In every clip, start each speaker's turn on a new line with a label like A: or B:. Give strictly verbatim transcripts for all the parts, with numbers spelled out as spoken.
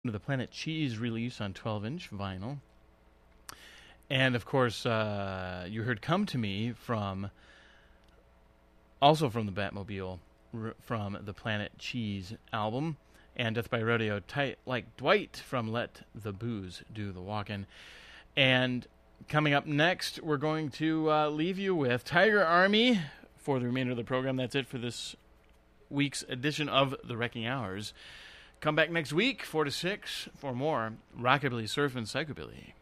A: The Planet Cheese release on twelve inch vinyl. And, of course, uh, you heard Come to Me from, also from the Batmobile, r- from the Planet Cheese album. And Death by Rodeo, Tight Like Dwight from Let the Booze Do the Walkin'. And coming up next, we're going to uh, leave you with Tiger Army for the remainder of the program. That's it for this week's edition of The Wrecking Hours. Come back next week, four to six, for more Rockabilly, Surf, and Psychobilly.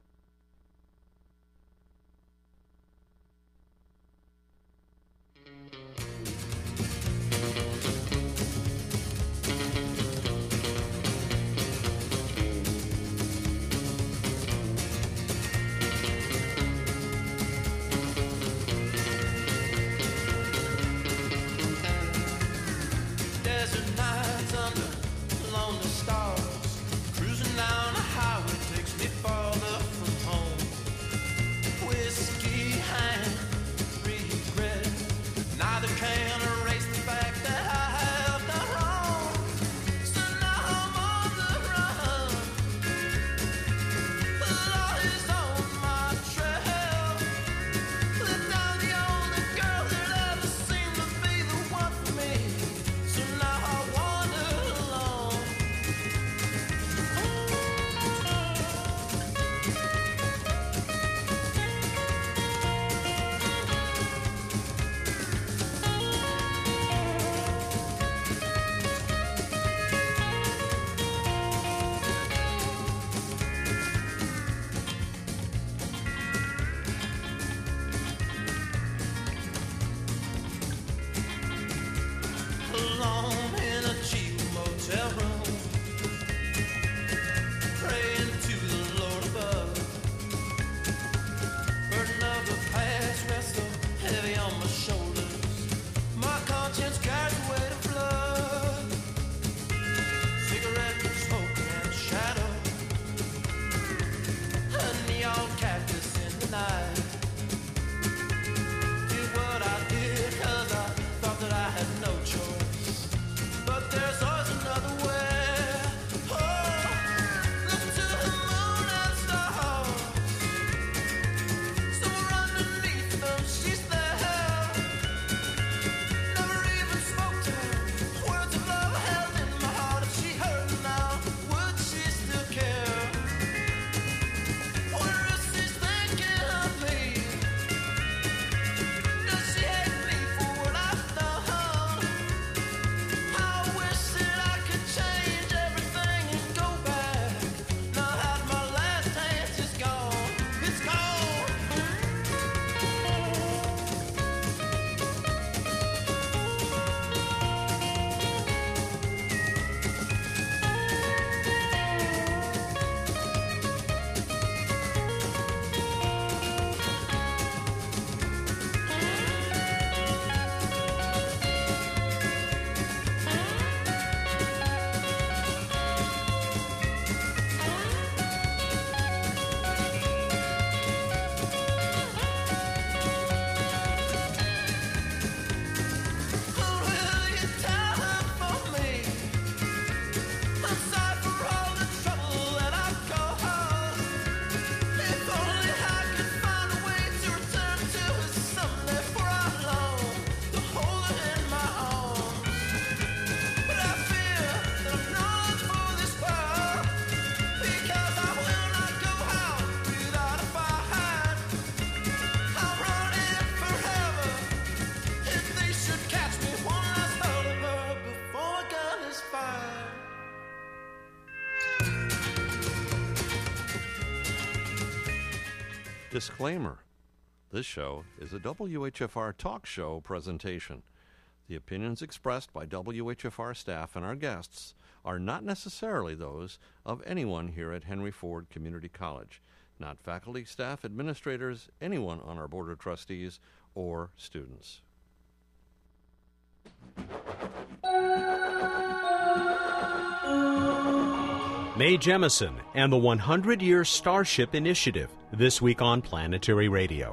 B: Disclaimer. This show is a W H F R talk show presentation. The opinions expressed by W H F R staff and our guests are not necessarily those of anyone here at Henry Ford Community College, not faculty, staff, administrators, anyone on our Board of Trustees, or students.
C: Mae Jemison and the one hundred year Starship Initiative, this week on Planetary Radio.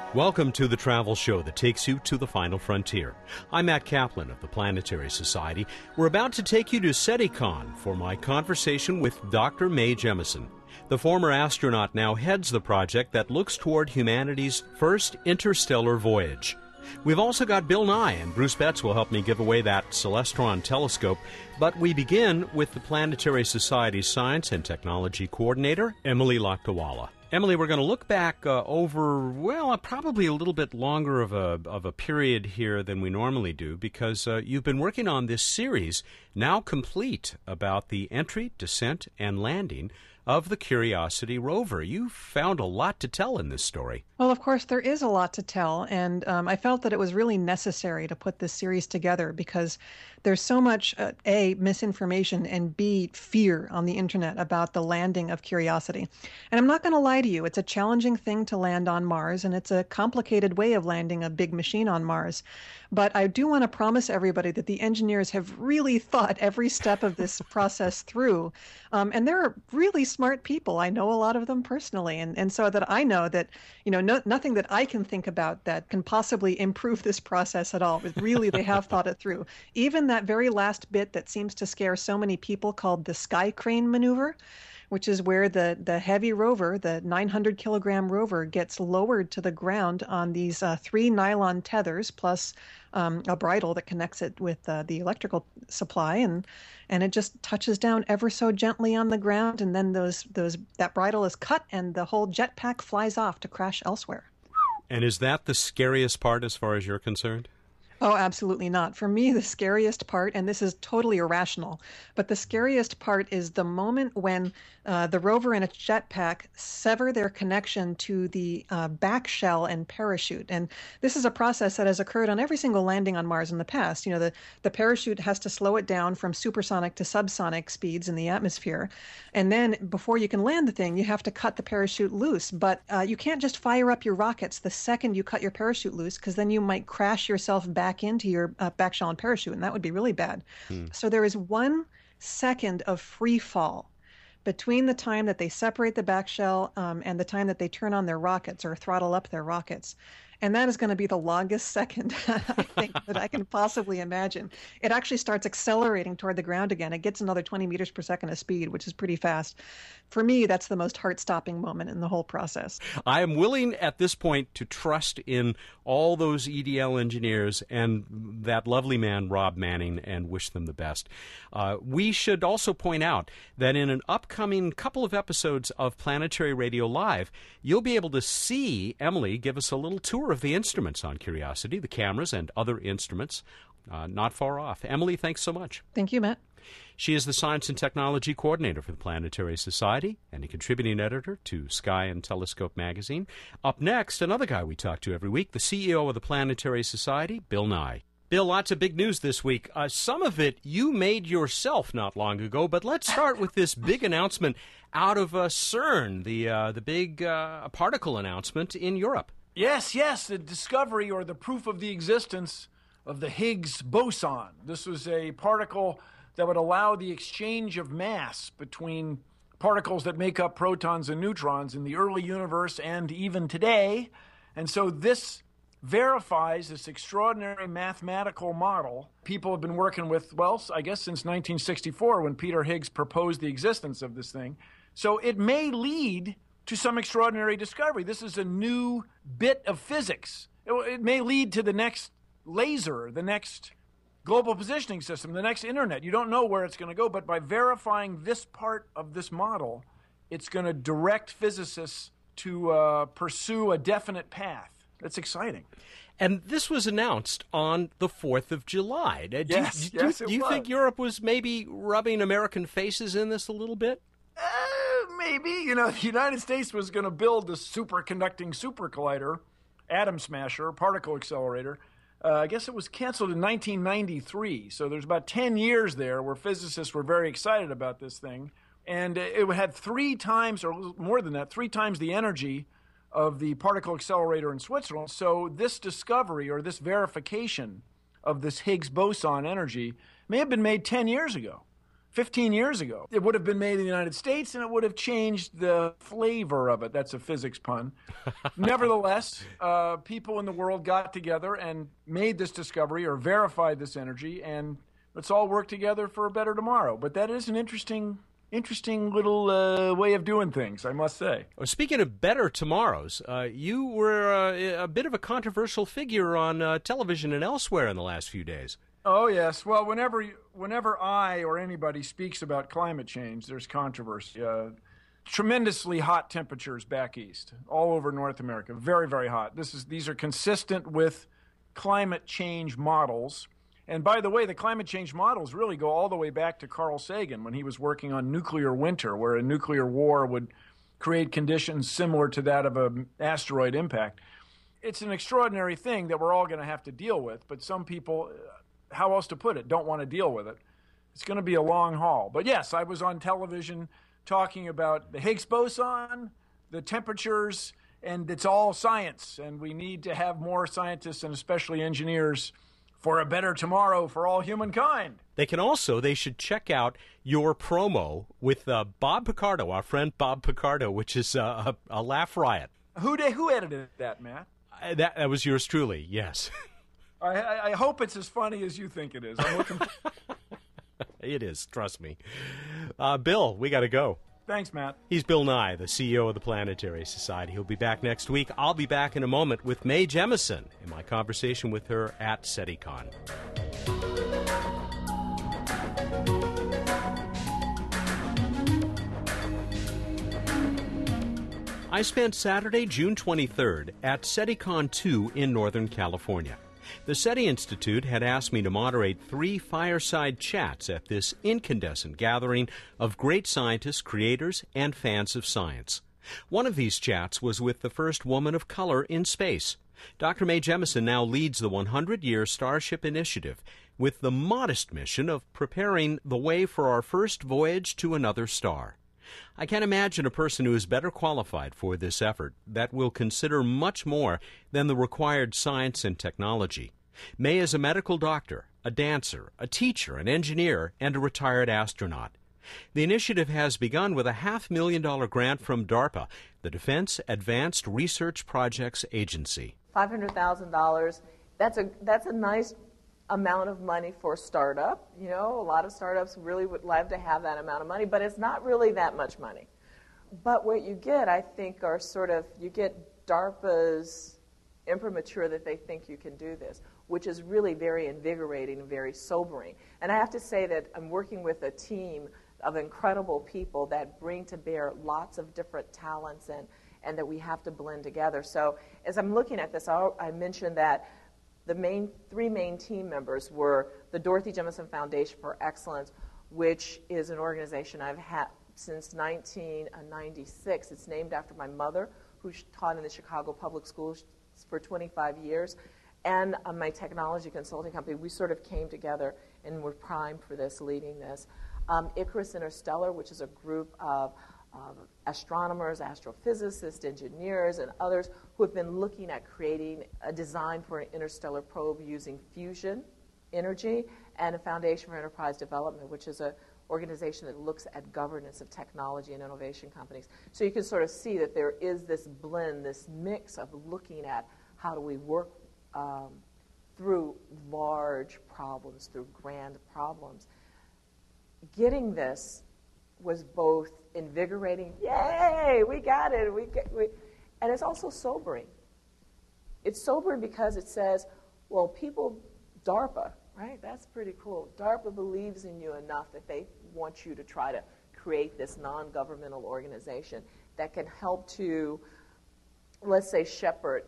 C: Welcome to the travel show that takes you to the final frontier. I'm Matt Kaplan of the Planetary Society. We're about to take you to SETICON for my conversation with Doctor Mae Jemison. The former astronaut now heads the project that looks toward humanity's first interstellar voyage. We've also got Bill Nye, and Bruce Betts will help me give away that Celestron telescope. But we begin with the Planetary Society's Science and Technology Coordinator, Emily Lakdawalla. Emily, we're going to look back uh, over, well, uh, probably a little bit longer of a of a period here than we normally do, because uh, you've been working on this series, now complete, about the entry, descent, and landing of the Curiosity rover. You found a lot to tell in this story.
D: Well, of course, there is a lot to tell, and um, I felt that it was really necessary to put this series together because there's so much, uh, A, misinformation, and B, fear on the internet about the landing of Curiosity. And I'm not going to lie to you, it's a challenging thing to land on Mars, and it's a complicated way of landing a big machine on Mars. But I do want to promise everybody that the engineers have really thought every step of this process through. Um, and they're really smart people. I know a lot of them personally. And, and so that I know that, you know, no, nothing that I can think about that can possibly improve this process at all. But really, they have thought it through. Even that very last bit that seems to scare so many people called the sky crane maneuver, which is where the, the heavy rover, the nine hundred kilogram rover, gets lowered to the ground on these uh, three nylon tethers plus um, a bridle that connects it with uh, the electrical supply, and and it just touches down ever so gently on the ground, and then those those that bridle is cut, and the whole jetpack flies off to crash elsewhere.
C: And is that the scariest part as far as you're concerned?
D: Oh, absolutely not. For me, the scariest part, and this is totally irrational, but the scariest part is the moment when uh, the rover and its jetpack sever their connection to the uh, back shell and parachute. And this is a process that has occurred on every single landing on Mars in the past. You know, the, the parachute has to slow it down from supersonic to subsonic speeds in the atmosphere. And then before you can land the thing, you have to cut the parachute loose. But uh, you can't just fire up your rockets the second you cut your parachute loose, because then you might crash yourself back back into your uh, back shell and parachute, and that would be really bad. Hmm. So there is one second of free fall between the time that they separate the back shell um, and the time that they turn on their rockets or throttle up their rockets. And that is going to be the longest second, I think, that I can possibly imagine. It actually starts accelerating toward the ground again. It gets another twenty meters per second of speed, which is pretty fast. For me, that's the most heart-stopping moment in the whole process.
C: I am willing at this point to trust in all those E D L engineers and that lovely man, Rob Manning, and wish them the best. Uh, we should also point out that in an upcoming couple of episodes of Planetary Radio Live, you'll be able to see Emily give us a little tour of the instruments on Curiosity, the cameras and other instruments, uh, not far off. Emily, thanks so much.
D: Thank you, Matt.
C: She is the Science and Technology Coordinator for the Planetary Society and a contributing editor to Sky and Telescope magazine. Up next, another guy we talk to every week, the C E O of the Planetary Society, Bill Nye. Bill, lots of big news this week. Uh, some of it you made yourself not long ago, but let's start with this big announcement out of uh, CERN, the, uh, the big uh, particle announcement in Europe.
E: Yes, yes, the discovery or the proof of the existence of the Higgs boson. This was a particle that would allow the exchange of mass between particles that make up protons and neutrons in the early universe and even today. And so this verifies this extraordinary mathematical model people have been working with, well, I guess since nineteen sixty-four when Peter Higgs proposed the existence of this thing. So it may lead to some extraordinary discovery. This is a new bit of physics. It, it may lead to the next laser, the next global positioning system, the next internet. You don't know where it's going to go, but by verifying this part of this model, it's going to direct physicists to uh, pursue a definite path. That's exciting.
C: And this was announced on the fourth of July. Do
E: yes,
C: you,
E: yes,
C: do,
E: it
C: do you
E: was.
C: think Europe was maybe rubbing American faces in this a little bit?
E: Uh, maybe. You know, the United States was going to build the superconducting super collider, atom smasher, particle accelerator. Uh, I guess it was canceled in nineteen ninety-three. So there's about ten years there where physicists were very excited about this thing. And it had three times, or more than that, three times the energy of the particle accelerator in Switzerland. So this discovery or this verification of this Higgs boson energy may have been made ten years ago. fifteen years ago. It would have been made in the United States, and it would have changed the flavor of it. That's a physics pun. Nevertheless, uh, people in the world got together and made this discovery or verified this energy, and let's all work together for a better tomorrow. But that is an interesting Interesting little uh, way of doing things, I must say.
C: Oh, speaking of better tomorrows, uh, you were uh, a bit of a controversial figure on uh, television and elsewhere in the last few days.
E: Oh, yes. Well, whenever whenever I or anybody speaks about climate change, there's controversy. Uh, tremendously hot temperatures back east, all over North America. Very, very hot. This is These are consistent with climate change models. And by the way, the climate change models really go all the way back to Carl Sagan when he was working on nuclear winter, where a nuclear war would create conditions similar to that of an asteroid impact. It's an extraordinary thing that we're all going to have to deal with, but some people, how else to put it, don't want to deal with it. It's going to be a long haul. But yes, I was on television talking about the Higgs boson, the temperatures, and it's all science, and we need to have more scientists and especially engineers for a better tomorrow for all humankind.
C: They can also, they should check out your promo with uh, Bob Picardo, our friend Bob Picardo, which is uh, a, a laugh riot.
E: Who did, who edited that, Matt?
C: Uh, that, that was yours truly, yes.
E: I, I, I hope it's as funny as you think it is. I'm looking for...
C: It is, trust me. Uh, Bill, we got to go.
E: Thanks, Matt.
C: He's Bill Nye, the C E O of the Planetary Society. He'll be back next week. I'll be back in a moment with Mae Jemison in my conversation with her at SETICON. I spent Saturday, June twenty-third, at SETICON two in Northern California. The SETI Institute had asked me to moderate three fireside chats at this incandescent gathering of great scientists, creators, and fans of science. One of these chats was with the first woman of color in space. Doctor Mae Jemison now leads the one hundred year Starship Initiative with the modest mission of preparing the way for our first voyage to another star. I can't imagine a person who is better qualified for this effort that will consider much more than the required science and technology. Mae is a medical doctor, a dancer, a teacher, an engineer, and a retired astronaut. The initiative has begun with a half million dollar grant from DARPA, the Defense Advanced Research Projects Agency.
F: five hundred thousand dollars, that's a, that's a nice amount of money for a startup. You know, a lot of startups really would love to have that amount of money, but it's not really that much money. But what you get, I think, are sort of, you get DARPA's imprimatur that they think you can do this, which is really very invigorating and very sobering. And I have to say that I'm working with a team of incredible people that bring to bear lots of different talents and, and that we have to blend together. So as I'm looking at this, I'll, I mentioned that the main three main team members were the Dorothy Jemison Foundation for Excellence, which is an organization I've had since nineteen ninety-six. It's named after my mother, who taught in the Chicago Public Schools for twenty-five years, and uh, my technology consulting company. We sort of came together and were primed for this, leading this. Um, Icarus Interstellar, which is a group of Uh, astronomers, astrophysicists, engineers, and others who have been looking at creating a design for an interstellar probe using fusion energy, and a Foundation for Enterprise Development, which is an organization that looks at governance of technology and innovation companies. So you can sort of see that there is this blend, this mix of looking at how do we work um, through large problems, through grand problems. Getting this was both invigorating, yay, we got it, we, get, we, and it's also sobering. It's sobering because it says, well, people, DARPA, right, that's pretty cool. DARPA believes in you enough that they want you to try to create this non-governmental organization that can help to, let's say, shepherd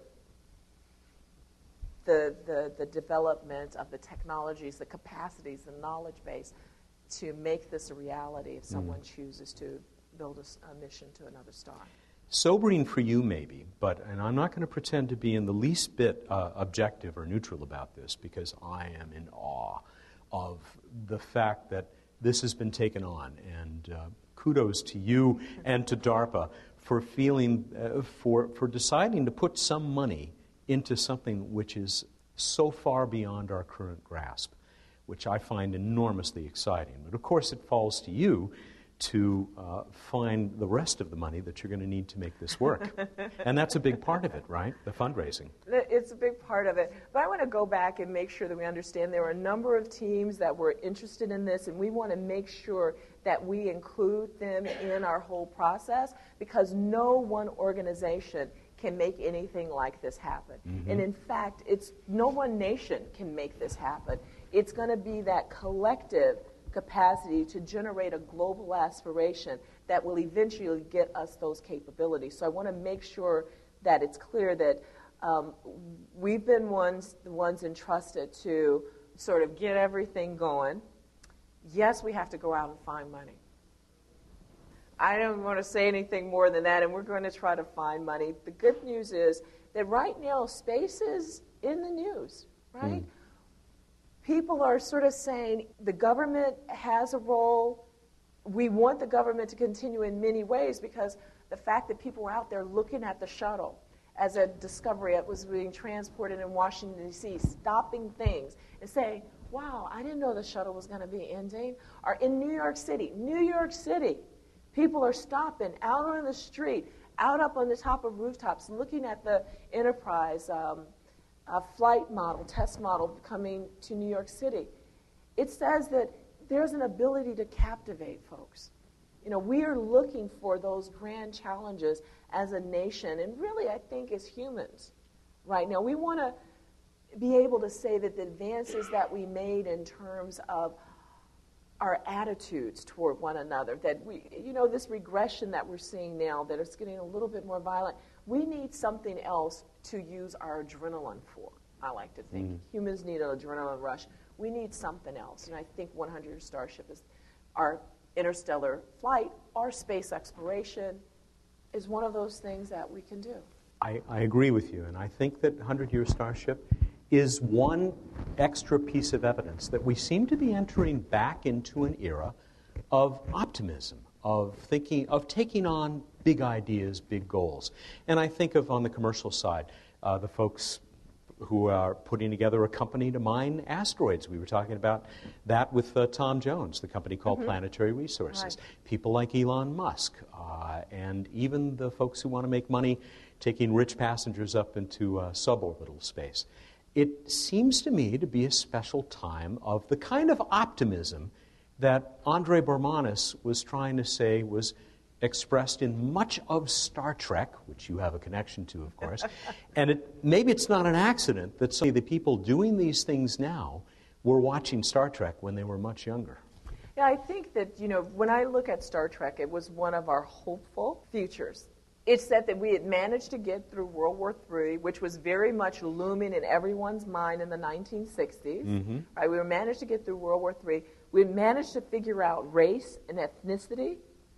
F: the, the, the development of the technologies, the capacities, the knowledge base to make this a reality if someone mm. chooses to build a, a mission to another star.
C: Sobering for you, maybe, but, and I'm not going to pretend to be in the least bit uh, objective or neutral about this, because I am in awe of the fact that this has been taken on, and uh, kudos to you and to DARPA for feeling, uh, for, for deciding to put some money into something which is so far beyond our current grasp. which I find enormously exciting. But of course, it falls to you to uh, find the rest of the money that you're going to need to make this work. And that's a big part of it, right? The fundraising.
F: It's a big part of it. But I want to go back and make sure that we understand there were a number of teams that were interested in this, and we want to make sure that we include them in our whole process, because no one organization can make anything like this happen. Mm-hmm. And in fact, it's no one nation can make this happen. It's going to be that collective capacity to generate a global aspiration that will eventually get us those capabilities. So I want to make sure that it's clear that um, we've been ones, the ones entrusted to sort of get everything going. Yes, we have to go out and find money. I don't want to say anything more than that, and we're going to try to find money. The good news is that right now space is in the news, right? Mm. People are sort of saying the government has a role. We want the government to continue in many ways, because the fact that people were out there looking at the shuttle as a discovery that was being transported in Washington, D C, stopping things and saying, wow, I didn't know the shuttle was going to be ending. Or in New York City, New York City, people are stopping out on the street, out up on the top of rooftops, looking at the Enterprise um, uh, flight model, test model coming to New York City. It says that there's an ability to captivate folks. You know, we are looking for those grand challenges as a nation, and really, I think, as humans right now. We want to be able to say that the advances that we made in terms of our attitudes toward one another, that we, you know, this regression that we're seeing now, that it's getting a little bit more violent, we need something else to use our adrenaline for, I like to think. Mm. Humans need an adrenaline rush. We need something else, and I think one hundred year Starship is our interstellar flight, our space exploration is one of those things that we can do.
C: I, I agree with you, and I think that one hundred year Starship is one extra piece of evidence that we seem to be entering back into an era of optimism, of thinking, of taking on big ideas, big goals. And I think of, on the commercial side, uh, the folks who are putting together a company to mine asteroids. We were talking about that with uh, Tom Jones, the company called mm-hmm. Planetary Resources. Right. People like Elon Musk, uh, and even the folks who want to make money taking rich passengers up into uh, suborbital space. It seems to me to be a special time of the kind of optimism that Andre Bormanis was trying to say was expressed in much of Star Trek, which you have a connection to, of course. And it, maybe it's not an accident that some of the people doing these things now were watching Star Trek when they were much younger.
F: Yeah, I think that, you know, when I look at Star Trek, it was one of our hopeful futures. It said that we had managed to get through World War Three, which was very much looming in everyone's mind in the nineteen sixties. Mm-hmm. Right? We managed to get through World War Three. We had managed to figure out race and ethnicity.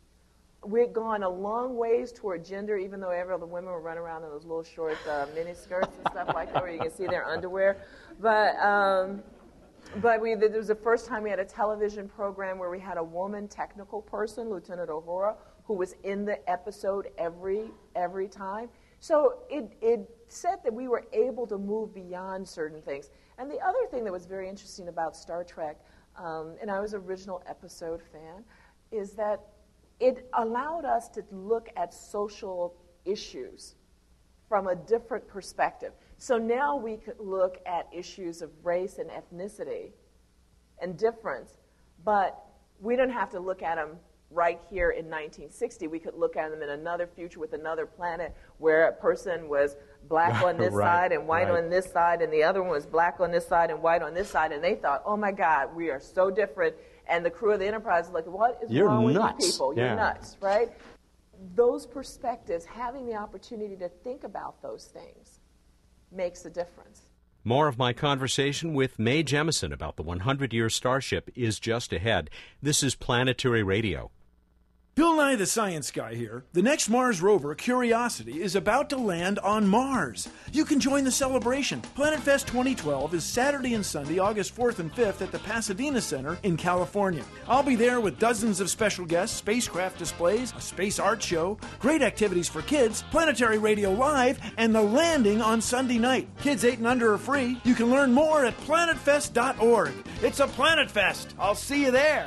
F: We had gone a long ways toward gender, even though every other women were running around in those little short uh, mini skirts and stuff like that, where you can see their underwear. But um, but we, there was the first time we had a television program where we had a woman technical person, Lieutenant Uhura, who was in the episode every every time. So it, it said that we were able to move beyond certain things. And the other thing that was very interesting about Star Trek, um, and I was an original episode fan, is that it allowed us to look at social issues from a different perspective. So now we could look at issues of race and ethnicity and difference, but we don't have to look at them right here in nineteen sixty. We could look at them in another future with another planet where a person was black on this right, side and white right. on this side, and the other one was black on this side and white on this side, and they thought, oh my God, we are so different. And the crew of the Enterprise is like, what is
C: You're
F: wrong
C: nuts.
F: with you people?
C: Yeah.
F: You're nuts, right? Those perspectives, having the opportunity to think about those things, makes a difference.
C: More of my conversation with Mae Jemison about the one hundred year Starship is just ahead. This is Planetary Radio.
E: Bill Nye the Science Guy here. The next Mars rover, Curiosity, is about to land on Mars. You can join the celebration. Planet Fest twenty twelve is Saturday and Sunday, August fourth and fifth at the Pasadena Center in California. I'll be there with dozens of special guests, spacecraft displays, a space art show, great activities for kids, Planetary Radio Live, and the landing on Sunday night. Kids eight and under are free. You can learn more at planet fest dot org. It's a Planet Fest. I'll see you there.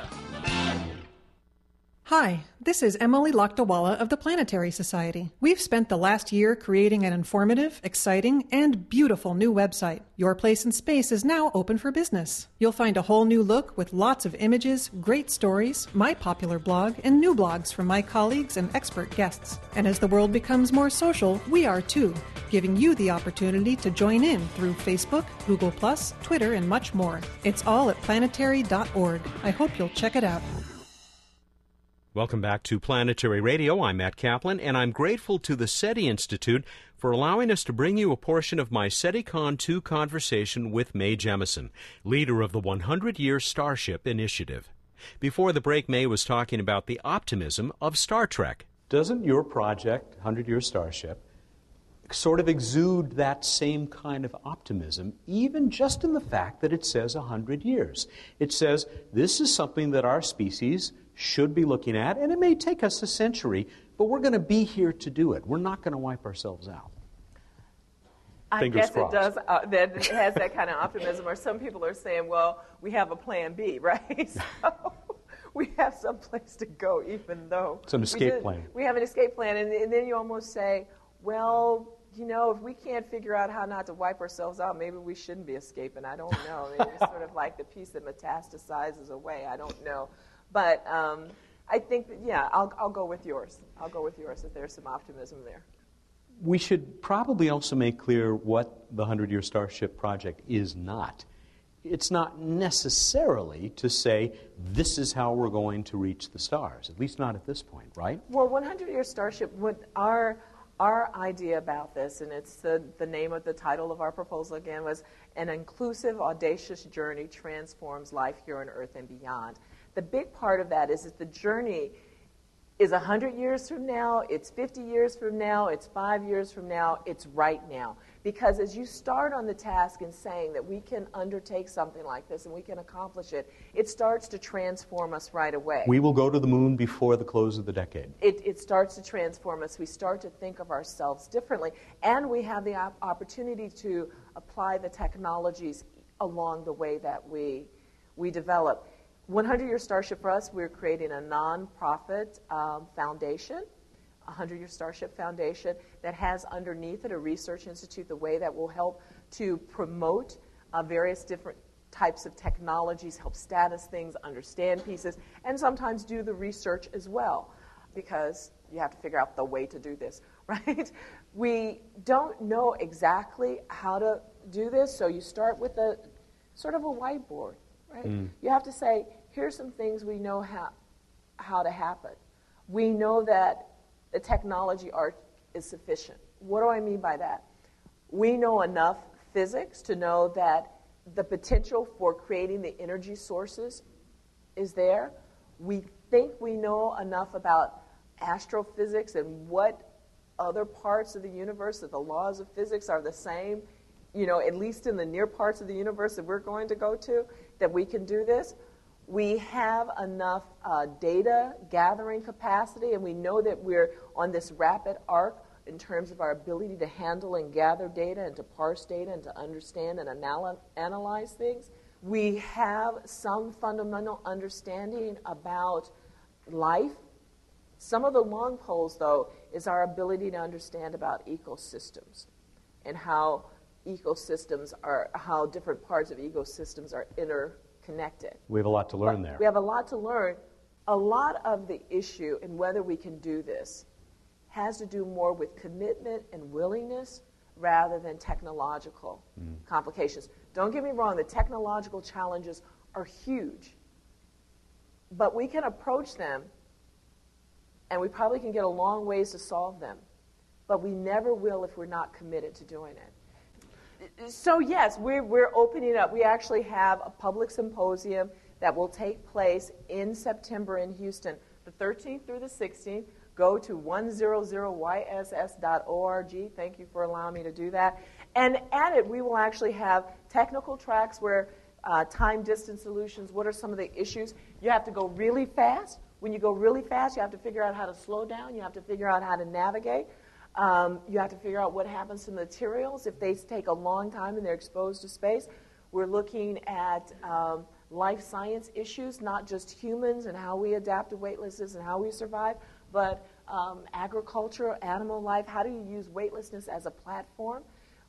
D: Hi, this is Emily Lakdawala of the Planetary Society. We've spent the last year creating an informative, exciting, and beautiful new website. Your Place in Space is now open for business. You'll find a whole new look with lots of images, great stories, my popular blog, and new blogs from my colleagues and expert guests. And as the world becomes more social, we are too, giving you the opportunity to join in through Facebook, Google plus, Twitter, and much more. It's all at planetary dot org. I hope you'll check it out.
C: Welcome back to Planetary Radio. I'm Matt Kaplan, and I'm grateful to the SETI Institute for allowing us to bring you a portion of my SETICon two conversation with Mae Jemison, leader of the one hundred year Starship Initiative. Before the break, Mae was talking about the optimism of Star Trek. Doesn't your project, one hundred year Starship, sort of exude that same kind of optimism, even just in the fact that it says one hundred years? It says this is something that our species should be looking at, and it may take us a century, but we're going to be here to do it. We're not going to wipe ourselves out.
F: I
C: Fingers
F: guess
C: crossed.
F: it does. Uh, that it has that kind of optimism. Or some people are saying, "Well, we have a plan B, right? So we have some place to go, even though
C: Some escape
F: we
C: plan.
F: We have an escape plan, and, and then you almost say, well, you know, if we can't figure out how not to wipe ourselves out, maybe we shouldn't be escaping. I don't know. Maybe it's sort of like the piece that metastasizes away. I don't know. But um, I think, that, yeah, I'll, I'll go with yours. I'll go with yours if there's some optimism there.
C: We should probably also make clear what the one hundred year Starship project is not. It's not necessarily to say this is how we're going to reach the stars, at least not at this point, right?
F: Well, one hundred year Starship, what our, our idea about this, and it's the, the name of the title of our proposal again, was An Inclusive, Audacious Journey Transforms Life Here on Earth and Beyond. The big part of that is that the journey is one hundred years from now, it's fifty years from now, it's five years from now, it's right now. Because as you start on the task in saying that we can undertake something like this and we can accomplish it, it starts to transform us right away.
C: We will go to the moon before the close of the decade.
F: It, it starts to transform us. We start to think of ourselves differently. And we have the op- opportunity to apply the technologies along the way that we, we develop. one hundred year Starship for us, we're creating a non-profit um, foundation, one hundred year Starship Foundation, that has underneath it a research institute, the way that will help to promote uh, various different types of technologies, help status things, understand pieces, and sometimes do the research as well, because you have to figure out the way to do this, right? We don't know exactly how to do this, so you start with a sort of a whiteboard. Right? Mm. You have to say, here's some things we know how, how to happen. We know that the technology art is sufficient. What do I mean by that? We know enough physics to know that the potential for creating the energy sources is there. We think we know enough about astrophysics and what other parts of the universe, that the laws of physics are the same, you know, at least in the near parts of the universe that we're going to go to, that we can do this. We have enough uh, data gathering capacity, and we know that we're on this rapid arc in terms of our ability to handle and gather data and to parse data and to understand and anal- analyze things. We have some fundamental understanding about life. Some of the long poles, though, is our ability to understand about ecosystems and how ecosystems are, how different parts of ecosystems are interconnected.
C: We have a lot to learn
F: but
C: there.
F: We have a lot to learn. A lot of the issue in whether we can do this has to do more with commitment and willingness rather than technological mm. complications. Don't get me wrong, the technological challenges are huge. But we can approach them, and we probably can get a long ways to solve them. But we never will if we're not committed to doing it. So yes, we're, we're opening up. We actually have a public symposium that will take place in September in Houston the thirteenth through the sixteenth. Go to one hundred Y S S dot org. Thank you for allowing me to do that. And at it, we will actually have technical tracks where uh, time distance solutions, what are some of the issues? You have to go really fast. When you go really fast, you have to figure out how to slow down. You have to figure out how to navigate. Um, you have to figure out what happens to materials if they take a long time and they're exposed to space. We're looking at um, life science issues, not just humans and how we adapt to weightlessness and how we survive, but um, agriculture, animal life. How do you use weightlessness as a platform?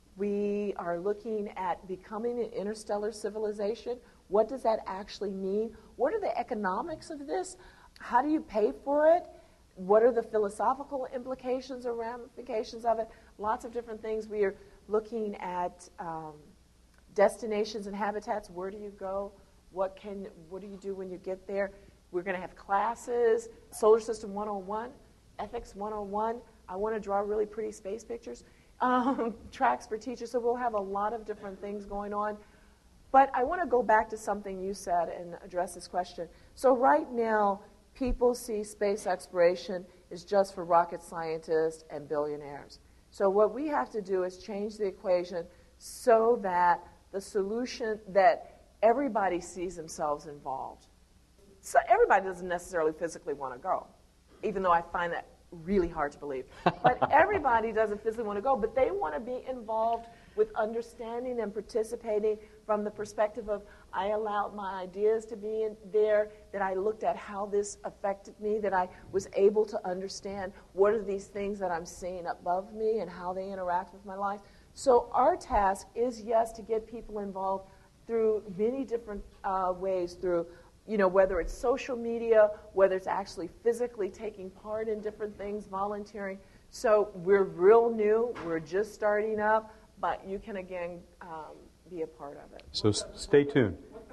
F: We are looking at becoming an interstellar civilization. What does that actually mean? What are the economics of this? How do you pay for it? What are the philosophical implications or ramifications of it? Lots of different things. We are looking at um, destinations and habitats. Where do you go? What can? What do you do when you get there? We're going to have classes, Solar System one oh one, Ethics one oh one. I want to draw really pretty space pictures. Um, tracks for teachers. So we'll have a lot of different things going on. But I want to go back to something you said and address this question. So right now, people see space exploration is just for rocket scientists and billionaires. So what we have to do is change the equation so that the solution, that everybody sees themselves involved. So everybody doesn't necessarily physically want to go, even though I find that really hard to believe. But everybody doesn't physically want to go, but they want to be involved with understanding and participating from the perspective of, I allowed my ideas to be in there, that I looked at how this affected me, that I was able to understand what are these things that I'm seeing above me and how they interact with my life. So our task is, yes, to get people involved through many different uh, ways, through, you know, whether it's social media, whether it's actually physically taking part in different things, volunteering. So we're real new, we're just starting up, but you can, again, um, be a part of it.
C: So s- stay tuned.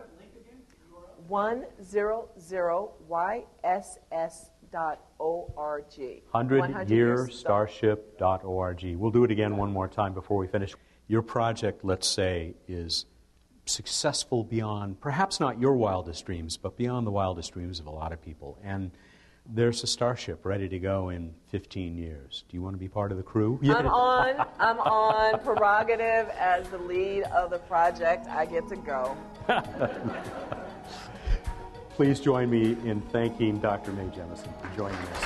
F: one hundred Y S S dot org.
C: hundred year starship dot org. We'll do it again one more time before we finish. Your project, let's say, is successful beyond, perhaps not your wildest dreams, but beyond the wildest dreams of a lot of people. And there's a starship ready to go in fifteen years. Do you want to be part of the crew?
F: Yeah. I'm on. I'm on prerogative as the lead of the project. I get to go.
C: Please join me in thanking Doctor Mae Jemison for joining us.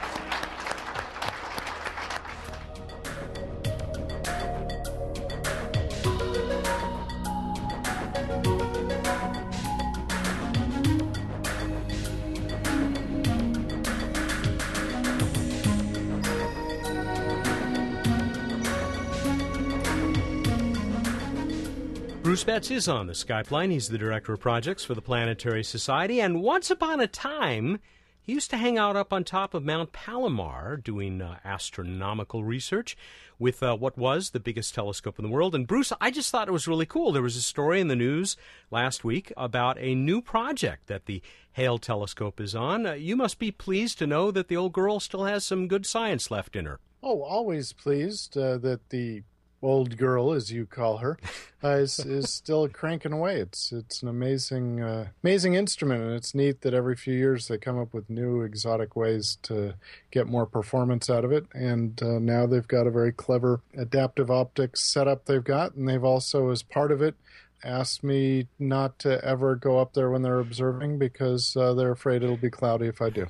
C: Bruce Betts is on the Skype line. He's the Director of Projects for the Planetary Society, and once upon a time, he used to hang out up on top of Mount Palomar doing uh, astronomical research with uh, what was the biggest telescope in the world. And Bruce, I just thought it was really cool. There was a story in the news last week about a new project that the Hale telescope is on. Uh, you must be pleased to know that the old girl still has some good science left in her.
G: Oh, always pleased uh, that the old girl, as you call her, uh, is is still cranking away. It's it's an amazing uh, amazing instrument, and it's neat that every few years they come up with new exotic ways to get more performance out of it. And uh, now they've got a very clever adaptive optics setup they've got, and they've also, as part of it, asked me not to ever go up there when they're observing because uh, they're afraid it'll be cloudy if I do.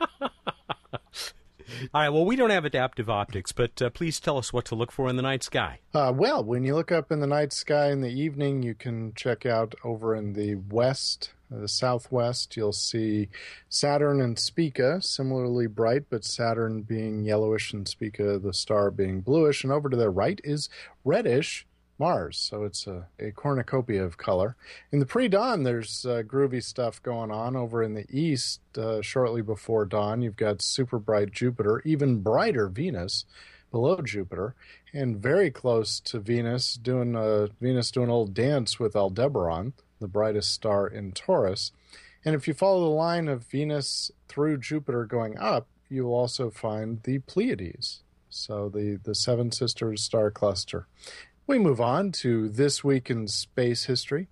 C: All right, well, we don't have adaptive optics, but uh, please tell us what to look for in the night sky.
G: Uh, well, when you look up in the night sky in the evening, you can check out over in the west, uh, the southwest, you'll see Saturn and Spica, similarly bright, but Saturn being yellowish and Spica, the star, being bluish. And over to the right is reddish Mars, so it's a, a cornucopia of color. In the pre-dawn, there's uh, groovy stuff going on. Over in the east, uh, shortly before dawn, you've got super bright Jupiter, even brighter Venus below Jupiter, and very close to Venus, doing uh, Venus doing a little dance with Aldebaran, the brightest star in Taurus. And if you follow the line of Venus through Jupiter going up, you'll also find the Pleiades, so the, the Seven Sisters star cluster. We move on to This Week in Space History.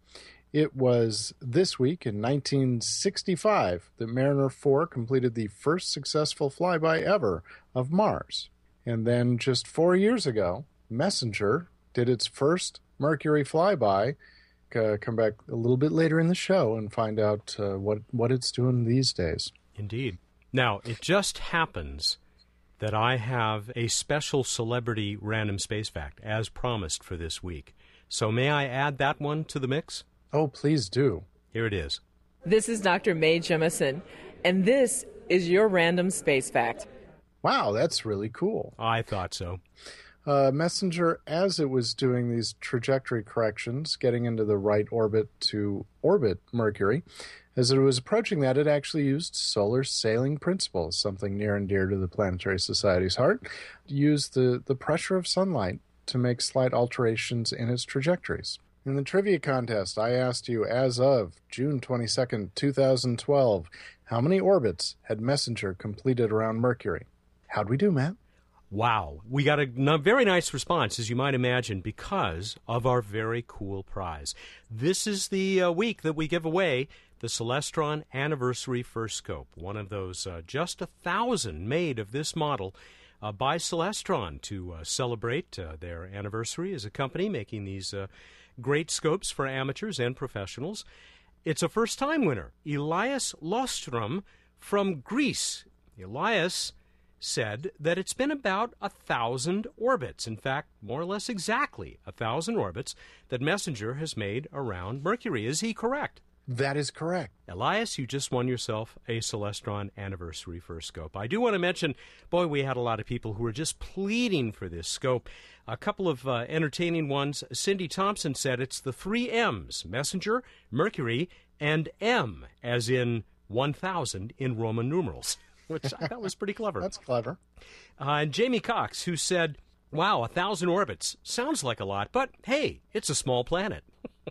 G: It was this week in nineteen sixty-five that Mariner four completed the first successful flyby ever of Mars. And then just four years ago, Messenger did its first Mercury flyby. Uh, come back a little bit later in the show and find out uh, what, what it's doing these days.
C: Indeed. Now, it just happens that I have a special celebrity random space fact, as promised for this week. So may I add that one to the mix?
G: Oh, please do.
C: Here it is.
H: This is Doctor Mae Jemison, and this is your random space fact.
G: Wow, that's really cool.
C: I thought so.
G: Uh, Messenger, as it was doing these trajectory corrections, getting into the right orbit to orbit Mercury, as it was approaching that, it actually used solar sailing principles, something near and dear to the Planetary Society's heart. It used the, the pressure of sunlight to make slight alterations in its trajectories. In the trivia contest, I asked you, as of June twenty-second, twenty twelve, how many orbits had Messenger completed around Mercury? How'd we do, Matt?
C: Wow. We got a n- very nice response, as you might imagine, because of our very cool prize. This is the uh, week that we give away the Celestron Anniversary First Scope, one of those uh, just a thousand made of this model uh, by Celestron to uh, celebrate uh, their anniversary as a company making these uh, great scopes for amateurs and professionals. It's a first-time winner, Elias Lostrom from Greece. Elias said that it's been about a thousand orbits, in fact, more or less exactly a thousand orbits that Messenger has made around Mercury. Is he correct?
G: That is correct.
C: Elias, you just won yourself a Celestron Anniversary First Scope. I do want to mention, boy, we had a lot of people who were just pleading for this scope. A couple of uh, entertaining ones. Cindy Thompson said it's the three M's, Messenger, Mercury, and M, as in one thousand in Roman numerals, which I thought was pretty clever.
G: That's clever.
C: Uh, and Jamie Cox, who said, wow, a thousand orbits. Sounds like a lot, but hey, it's a small planet.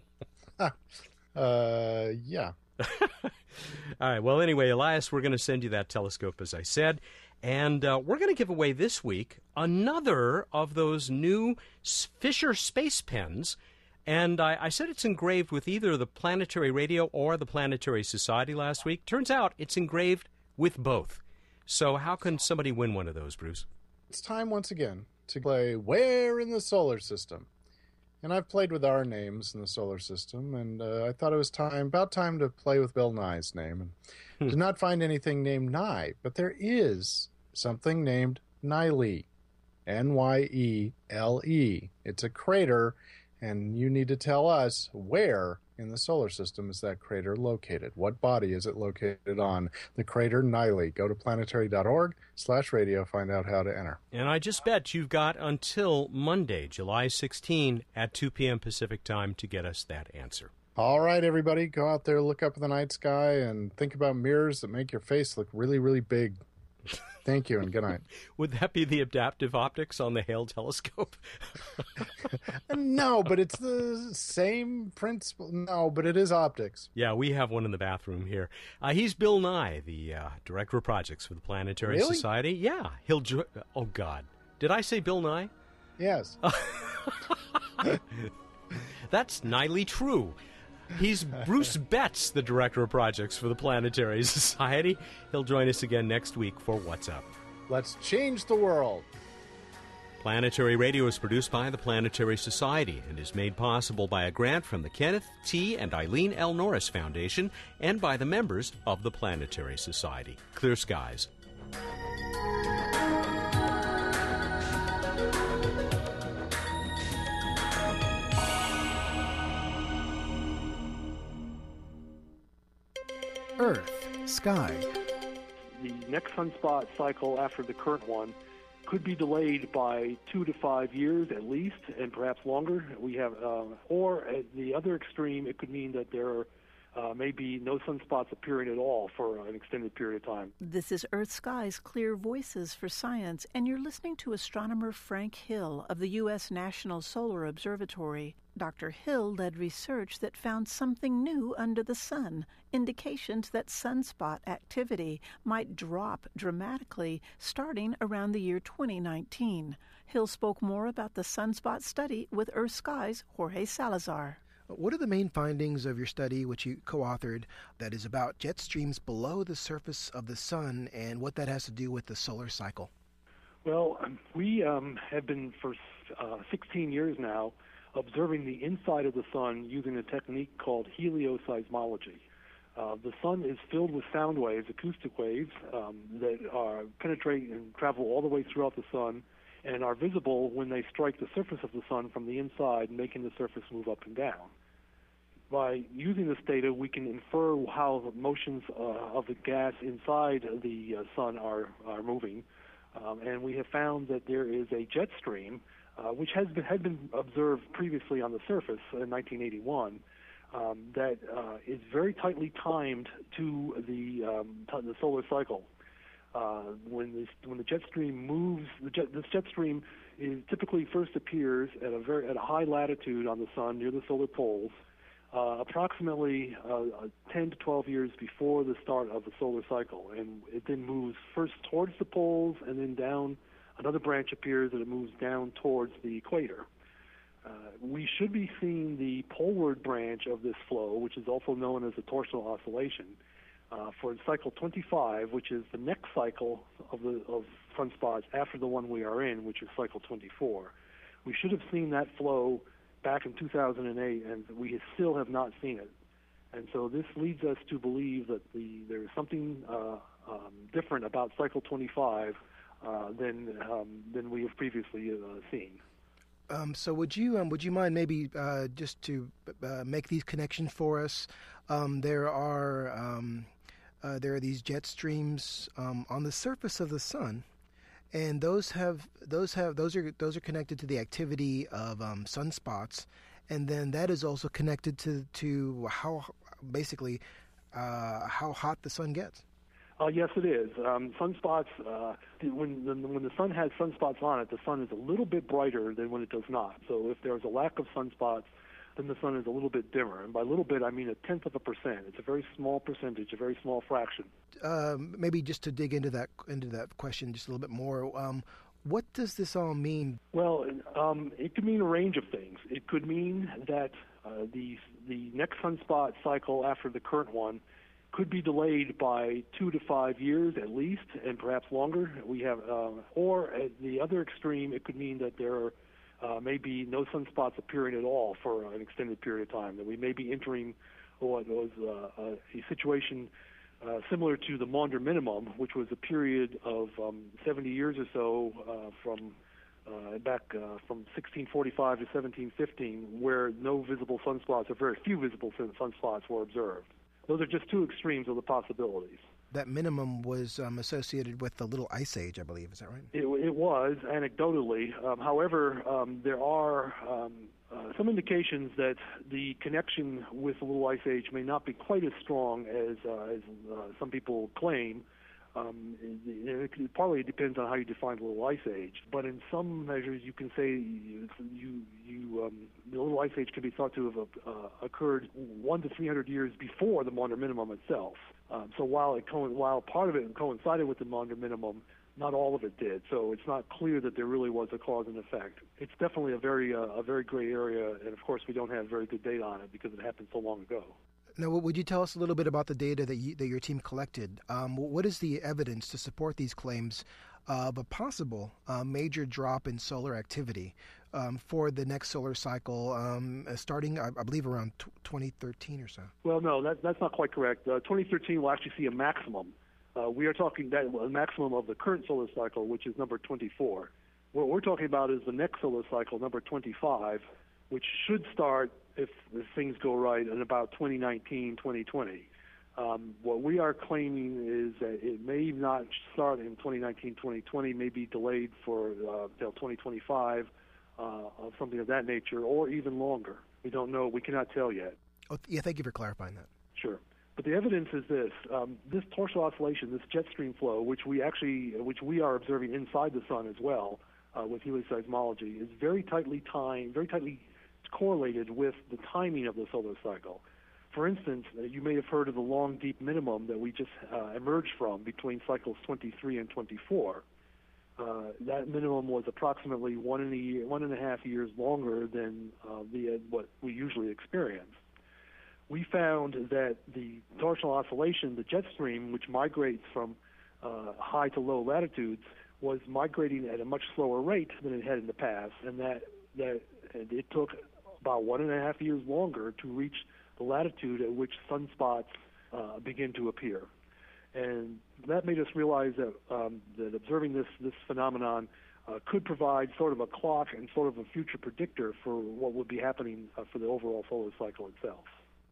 G: uh, yeah.
C: All right, well, anyway, Elias, we're going to send you that telescope, as I said. And uh, we're going to give away this week another of those new Fisher Space Pens. And I, I said it's engraved with either the Planetary Radio or the Planetary Society last week. Turns out it's engraved with both. So how can somebody win one of those, Bruce?
G: It's time once again to play Where in the Solar System. And I've played with our names in the solar system, and uh, I thought it was time, about time to play with Bill Nye's name. And did not find anything named Nye, but there is something named Nyle, N Y E L E. It's a crater, and you need to tell us where in the solar system is that crater located. What body is it located on? The crater Nyle. Go to planetary.org slash radio, find out how to enter.
C: And I just bet you've got until Monday, July sixteenth at two p.m. Pacific time to get us that answer.
G: All right, everybody, go out there, look up in the night sky, and think about mirrors that make your face look really, really big. Thank you, and good night.
C: Would that be the adaptive optics on the Hale telescope?
G: No, but it's the same principle. No, but it is optics.
C: Yeah, we have one in the bathroom here. Uh, he's Bill Nye, the uh, director of projects for the Planetary
G: Really?
C: Society. Yeah, he'll. Jo- oh God, did I say Bill Nye?
G: Yes.
C: That's nightly true. He's Bruce Betts, the director of projects for the Planetary Society. He'll join us again next week for What's Up.
G: Let's change the world.
C: Planetary Radio is produced by the Planetary Society and is made possible by a grant from the Kenneth T. and Eileen L. Norris Foundation and by the members of the Planetary Society. Clear skies.
I: Earth, sky.
J: The next sunspot cycle after the current one could be delayed by two to five years at least, and perhaps longer. We have, uh, or at the other extreme, it could mean that there are uh, may be no sunspots appearing at all for an extended period of time.
K: This is Earth Sky's Clear Voices for Science, and you're listening to astronomer Frank Hill of the U S National Solar Observatory. Doctor Hill led research that found something new under the sun, indications that sunspot activity might drop dramatically starting around the year twenty nineteen. Hill spoke more about the sunspot study with Earth Sky's Jorge Salazar.
I: What are the main findings of your study, which you co-authored, that is about jet streams below the surface of the sun and what that has to do with the solar cycle?
J: Well, we um, have been for uh, sixteen years now observing the inside of the sun using a technique called helioseismology. Uh, the sun is filled with sound waves, acoustic waves, um, that are, penetrate and travel all the way throughout the sun and are visible when they strike the surface of the sun from the inside, making the surface move up and down. By using this data, we can infer how the motions uh, of the gas inside the uh, sun are, are moving, um, and we have found that there is a jet stream, uh, which has been, had been observed previously on the surface in nineteen eighty-one, um, that uh, is very tightly timed to the, um, t- the solar cycle. Uh, when, this, when the jet stream moves, the jet, this jet stream is typically first appears at a very at a high latitude on the sun near the solar poles, uh, approximately uh, ten to twelve years before the start of the solar cycle, and it then moves first towards the poles and then down. Another branch appears and it moves down towards the equator. Uh, we should be seeing the poleward branch of this flow, which is also known as the torsional oscillation, uh, for cycle twenty-five, which is the next cycle of the of sunspots after the one we are in, which is cycle twenty-four. We should have seen that flow back in two thousand eight, and we still have not seen it. And so this leads us to believe that the there is something uh, um, different about cycle twenty-five uh, than um, than we have previously uh, seen.
I: Um, so would you um, would you mind maybe uh, just to uh, make these connections for us? Um, there are um, uh, there are these jet streams um, on the surface of the sun, and those have those have those are those are connected to the activity of um, sunspots, and then that is also connected to to how basically uh, how hot the sun gets.
J: Uh, yes, it is. Um, sunspots, uh, when, the, when the sun has sunspots on it, the sun is a little bit brighter than when it does not. So if there's a lack of sunspots, then the sun is a little bit dimmer. And by little bit, I mean a tenth of a percent. It's a very small percentage, a very small fraction.
I: Um, maybe just to dig into that into that question just a little bit more, um, what does this all mean?
J: Well, um, it could mean a range of things. It could mean that uh, the the next sunspot cycle after the current one could be delayed by two to five years at least, and perhaps longer. We have, uh, or at the other extreme, it could mean that there are uh, may be no sunspots appearing at all for an extended period of time. That we may be entering what was uh, a situation uh, similar to the Maunder minimum, which was a period of um, seventy years or so uh, from uh, back uh, from sixteen forty-five to seventeen fifteen, where no visible sunspots or very few visible sunspots were observed. Those are just two extremes of the possibilities.
I: That minimum was um, associated with the Little Ice Age, I believe. Is that right?
J: It, it was, anecdotally. Um, however, um, there are um, uh, some indications that the connection with the Little Ice Age may not be quite as strong as, uh, as uh, some people claim. Um, it, it partly depends on how you define the Little Ice Age, but in some measures you can say you, you, you um, the Little Ice Age can be thought to have uh, occurred one to three hundred years before the Maunder minimum itself. Um, so while it co- while part of it coincided with the Maunder minimum, not all of it did. So it's not clear that there really was a cause and effect. It's definitely a very uh, a very gray area, and of course we don't have very good data on it because it happened so long ago.
I: Now, would you tell us a little bit about the data that, you, that your team collected? Um, what is the evidence to support these claims of a possible uh, major drop in solar activity um, for the next solar cycle, um, starting, I, I believe, around t- twenty thirteen or so?
J: Well, no, that, that's not quite correct. Uh, twenty thirteen will actually see a maximum. Uh, we are talking that a maximum of the current solar cycle, which is number twenty-four. What we're talking about is the next solar cycle, number twenty-five, which should start, if, if things go right, in about twenty nineteen, twenty twenty. Um, what we are claiming is that it may not start in twenty nineteen, twenty twenty, may be delayed for uh, until twenty twenty-five, uh, or something of that nature, or even longer. We don't know. We cannot tell yet.
I: Oh, yeah, thank you for clarifying that.
J: Sure. But the evidence is this: um, this torsional oscillation, this jet stream flow, which we actually, which we are observing inside the sun as well, uh, with helioseismology, is very tightly timed, very tightly correlated with the timing of the solar cycle. For instance, uh, you may have heard of the long, deep minimum that we just uh, emerged from between cycles twenty-three and twenty-four. uh, that minimum was approximately one and a year, one and a half years longer than uh, the uh, what we usually experience. We found that the torsional oscillation, the jet stream, which migrates from uh, high to low latitudes, was migrating at a much slower rate than it had in the past, and that that it took about one and a half years longer to reach the latitude at which sunspots uh, begin to appear. And that made us realize that um, that observing this this phenomenon uh, could provide sort of a clock and sort of a future predictor for what would be happening uh, for the overall solar cycle itself.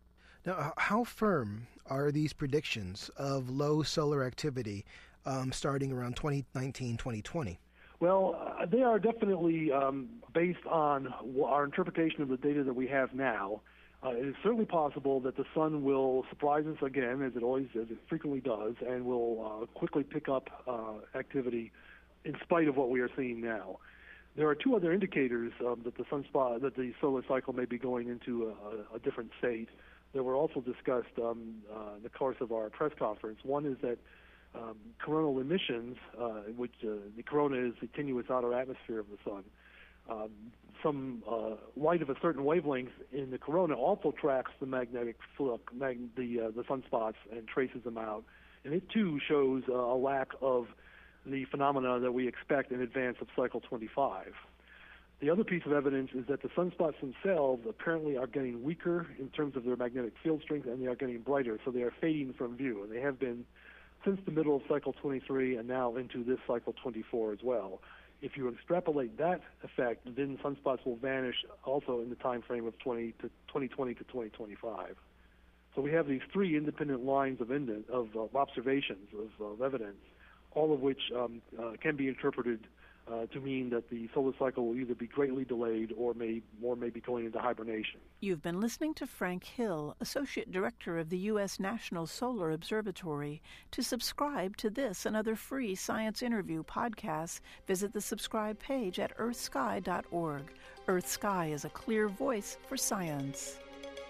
I: Now, how firm are these predictions of low solar activity um, starting around twenty nineteen, twenty twenty?
J: Well, uh, they are definitely um, based on our interpretation of the data that we have now. Uh, it is certainly possible that the sun will surprise us again, as it always, as it frequently does, and will uh, quickly pick up uh, activity in spite of what we are seeing now. There are two other indicators um, that the sunspot, that the solar cycle may be going into a, a different state that were also discussed um, uh, in the course of our press conference. One is that um, coronal emissions, uh, which uh, the corona is the tenuous outer atmosphere of the sun, um, some uh, light of a certain wavelength in the corona also tracks the magnetic flux, mag- the uh, the sunspots, and traces them out, and it too shows uh, a lack of the phenomena that we expect in advance of cycle twenty-five. The other piece of evidence is that the sunspots themselves apparently are getting weaker in terms of their magnetic field strength, and they are getting brighter, so they are fading from view, and they have been since the middle of cycle twenty-three and now into this cycle twenty-four as well. If you extrapolate that effect, then sunspots will vanish also in the time frame of twenty to twenty twenty to twenty twenty-five. So we have these three independent lines of, ind- of uh, observations, of, of evidence, all of which um, uh, can be interpreted Uh, to mean that the solar cycle will either be greatly delayed or may, or may be going into hibernation.
K: You've been listening to Frank Hill, Associate Director of the U S National Solar Observatory. To subscribe to this and other free science interview podcasts, visit the subscribe page at earth sky dot org. EarthSky is a clear voice for science.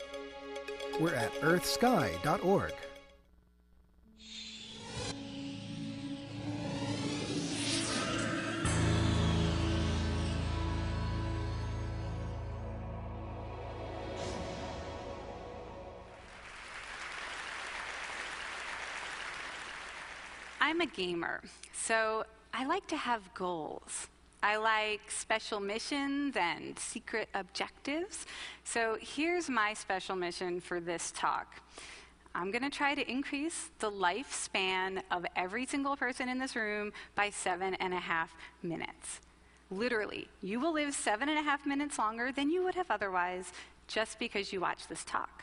I: We're at earth sky dot org.
L: I'm a gamer, so I like to have goals. I like special missions and secret objectives. So here's my special mission for this talk. I'm going to try to increase the lifespan of every single person in this room by seven and a half minutes. Literally, you will live seven and a half minutes longer than you would have otherwise just because you watch this talk.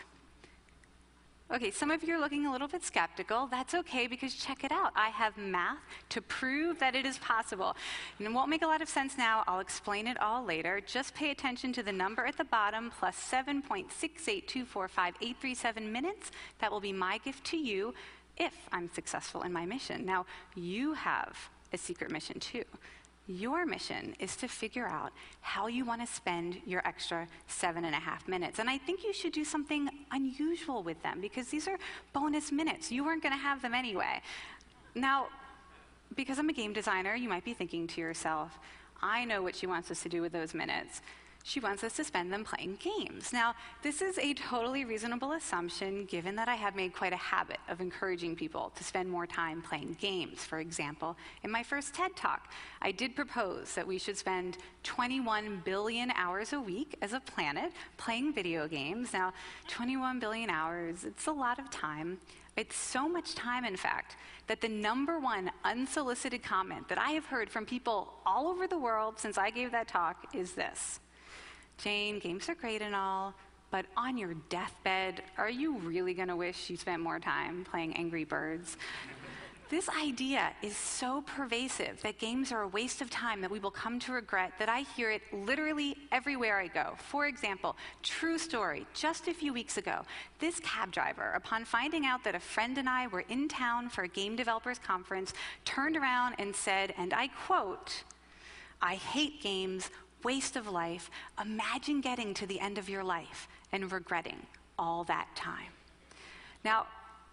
L: Okay, some of you are looking a little bit skeptical. That's okay, because check it out. I have math to prove that it is possible. And it won't make a lot of sense now. I'll explain it all later. Just pay attention to the number at the bottom, plus seven point six eight two four five eight three seven minutes. That will be my gift to you if I'm successful in my mission. Now, you have a secret mission too. Your mission is to figure out how you want to spend your extra seven and a half minutes. And I think you should do something unusual with them, because these are bonus minutes. You weren't going to have them anyway. Now, because I'm a game designer, you might be thinking to yourself, I know what she wants us to do with those minutes. She wants us to spend them playing games. Now, this is a totally reasonable assumption, given that I have made quite a habit of encouraging people to spend more time playing games. For example, in my first TED Talk, I did propose that we should spend twenty-one billion hours a week as a planet playing video games. Now, twenty-one billion hours, it's a lot of time. It's so much time, in fact, that the number one unsolicited comment that I have heard from people all over the world since I gave that talk is this: Jane, games are great and all, but on your deathbed, are you really going to wish you spent more time playing Angry Birds? This idea is so pervasive that games are a waste of time that we will come to regret that I hear it literally everywhere I go. For example, true story, just a few weeks ago, this cab driver, upon finding out that a friend and I were in town for a game developers conference, turned around and said, and I quote, "I hate games, waste of life. Imagine getting to the end of your life and regretting all that time." Now,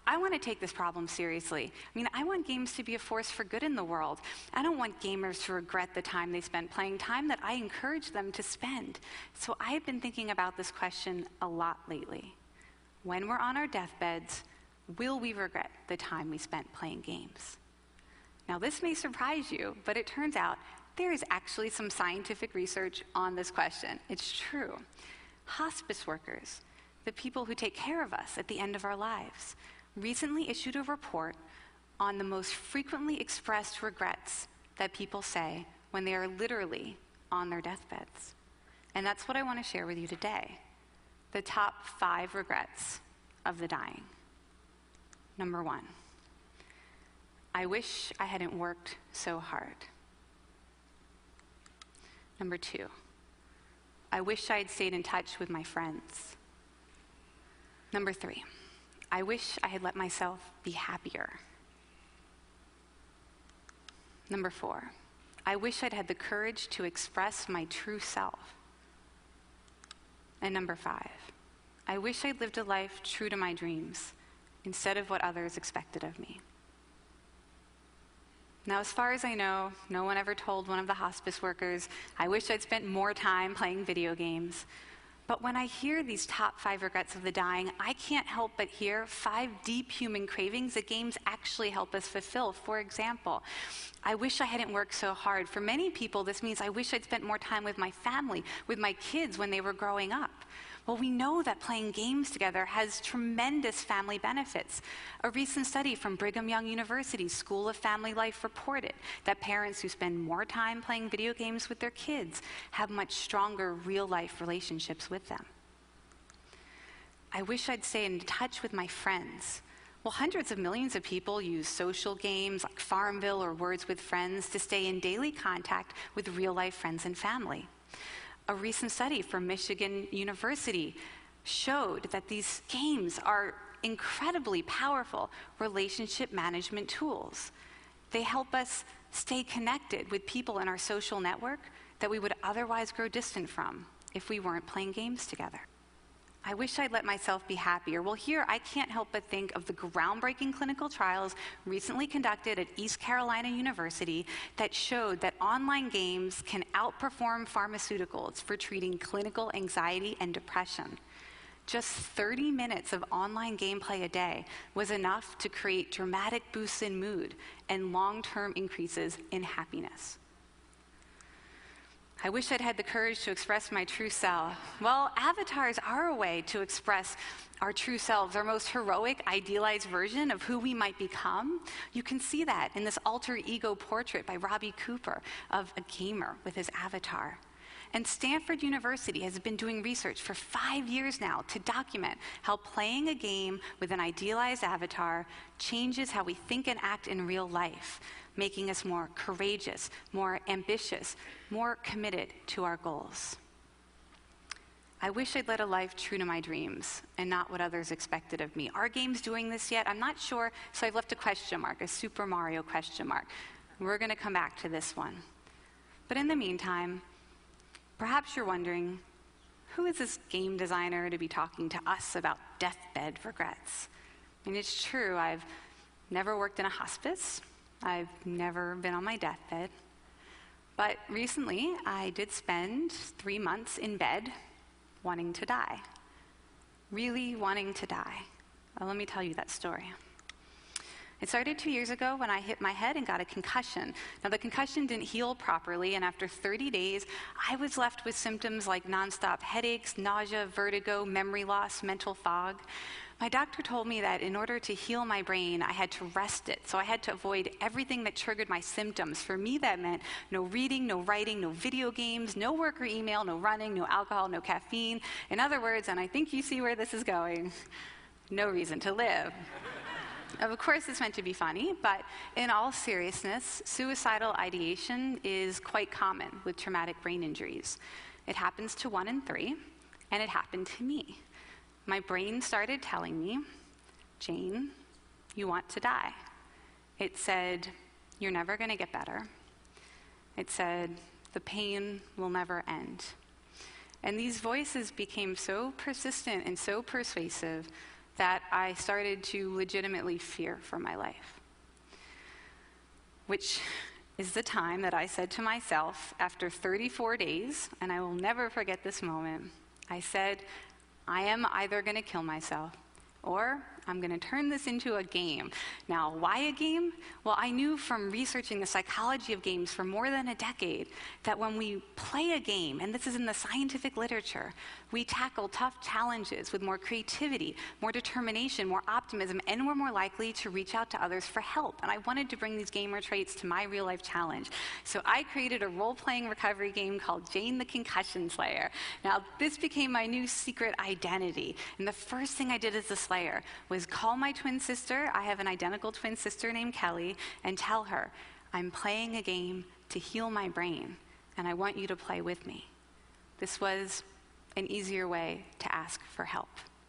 L: I want to take this problem seriously. I mean, I want games to be a force for good in the world. I don't want gamers to regret the time they spent playing, time that I encourage them to spend. So I've been thinking about this question a lot lately. When we're on our deathbeds, will we regret the time we spent playing games? Now, this may surprise you, but it turns out there is actually some scientific research on this question. It's true. Hospice workers, the people who take care of us at the end of our lives, recently issued a report on the most frequently expressed regrets that people say when they are literally on their deathbeds. And that's what I want to share with you today. The top five regrets of the dying. Number one, I wish I hadn't worked so hard. Number two, I wish I had stayed in touch with my friends. Number three, I wish I had let myself be happier. Number four, I wish I'd had the courage to express my true self. And number five, I wish I'd lived a life true to my dreams instead of what others expected of me. Now, as far as I know, no one ever told one of the hospice workers, I wish I'd spent more time playing video games. But when I hear these top five regrets of the dying, I can't help but hear five deep human cravings that games actually help us fulfill. For example, I wish I hadn't worked so hard. For many people, this means I wish I'd spent more time with my family, with my kids when they were growing up. Well, we know that playing games together has tremendous family benefits. A recent study from Brigham Young University's School of Family Life reported that parents who spend more time playing video games with their kids have much stronger real-life relationships with them. I wish I'd stay in touch with my friends. Well, hundreds of millions of people use social games like Farmville or Words with Friends to stay in daily contact with real-life friends and family. A recent study from Michigan University showed that these games are incredibly powerful relationship management tools. They help us stay connected with people in our social network that we would otherwise grow distant from if we weren't playing games together. I wish I'd let myself be happier. Well, here I can't help but think of the groundbreaking clinical trials recently conducted at East Carolina University that showed that online games can outperform pharmaceuticals for treating clinical anxiety and depression. Just thirty minutes of online gameplay a day was enough to create dramatic boosts in mood and long-term increases in happiness. I wish I'd had the courage to express my true self. Well, avatars are a way to express our true selves, our most heroic, idealized version of who we might become. You can see that in this alter ego portrait by Robbie Cooper of a gamer with his avatar. And Stanford University has been doing research for five years now to document how playing a game with an idealized avatar changes how we think and act in real life, making us more courageous, more ambitious, more committed to our goals. I wish I'd led a life true to my dreams and not what others expected of me. Are games doing this yet? I'm not sure, so I've left a question mark, a Super Mario question mark. We're going to come back to this one. But in the meantime, perhaps you're wondering, who is this game designer to be talking to us about deathbed regrets? And it's true, I've never worked in a hospice. I've never been on my deathbed. But recently, I did spend three months in bed wanting to die. Really wanting to die. Well, let me tell you that story. It started two years ago when I hit my head and got a concussion. Now, the concussion didn't heal properly, and after thirty days, I was left with symptoms like nonstop headaches, nausea, vertigo, memory loss, mental fog. My doctor told me that in order to heal my brain, I had to rest it. So I had to avoid everything that triggered my symptoms. For me, that meant no reading, no writing, no video games, no work or email, no running, no alcohol, no caffeine. In other words, and I think you see where this is going, no reason to live. Of course, it's meant to be funny, but in all seriousness, suicidal ideation is quite common with traumatic brain injuries. It happens to one in three, and it happened to me. My brain started telling me, Jane, you want to die. It said, you're never going to get better. It said, the pain will never end. And these voices became so persistent and so persuasive that I started to legitimately fear for my life, which is the time that I said to myself after thirty-four days, and I will never forget this moment, I said, I am either going to kill myself or I'm going to turn this into a game. Now, why a game? Well, I knew from researching the psychology of games for more than a decade that when we play a game, and this is in the scientific literature, we tackle tough challenges with more creativity, more determination, more optimism, and we're more likely to reach out to others for help. And I wanted to bring these gamer traits to my real-life challenge. So I created a role-playing recovery game called Jane the Concussion Slayer. Now, this became my new secret identity. And the first thing I did as a Slayer was call my twin sister, I have an identical twin sister named Kelly, and tell her, I'm playing a game to heal my brain, and I want you to play with me. This was an easier way to ask for help.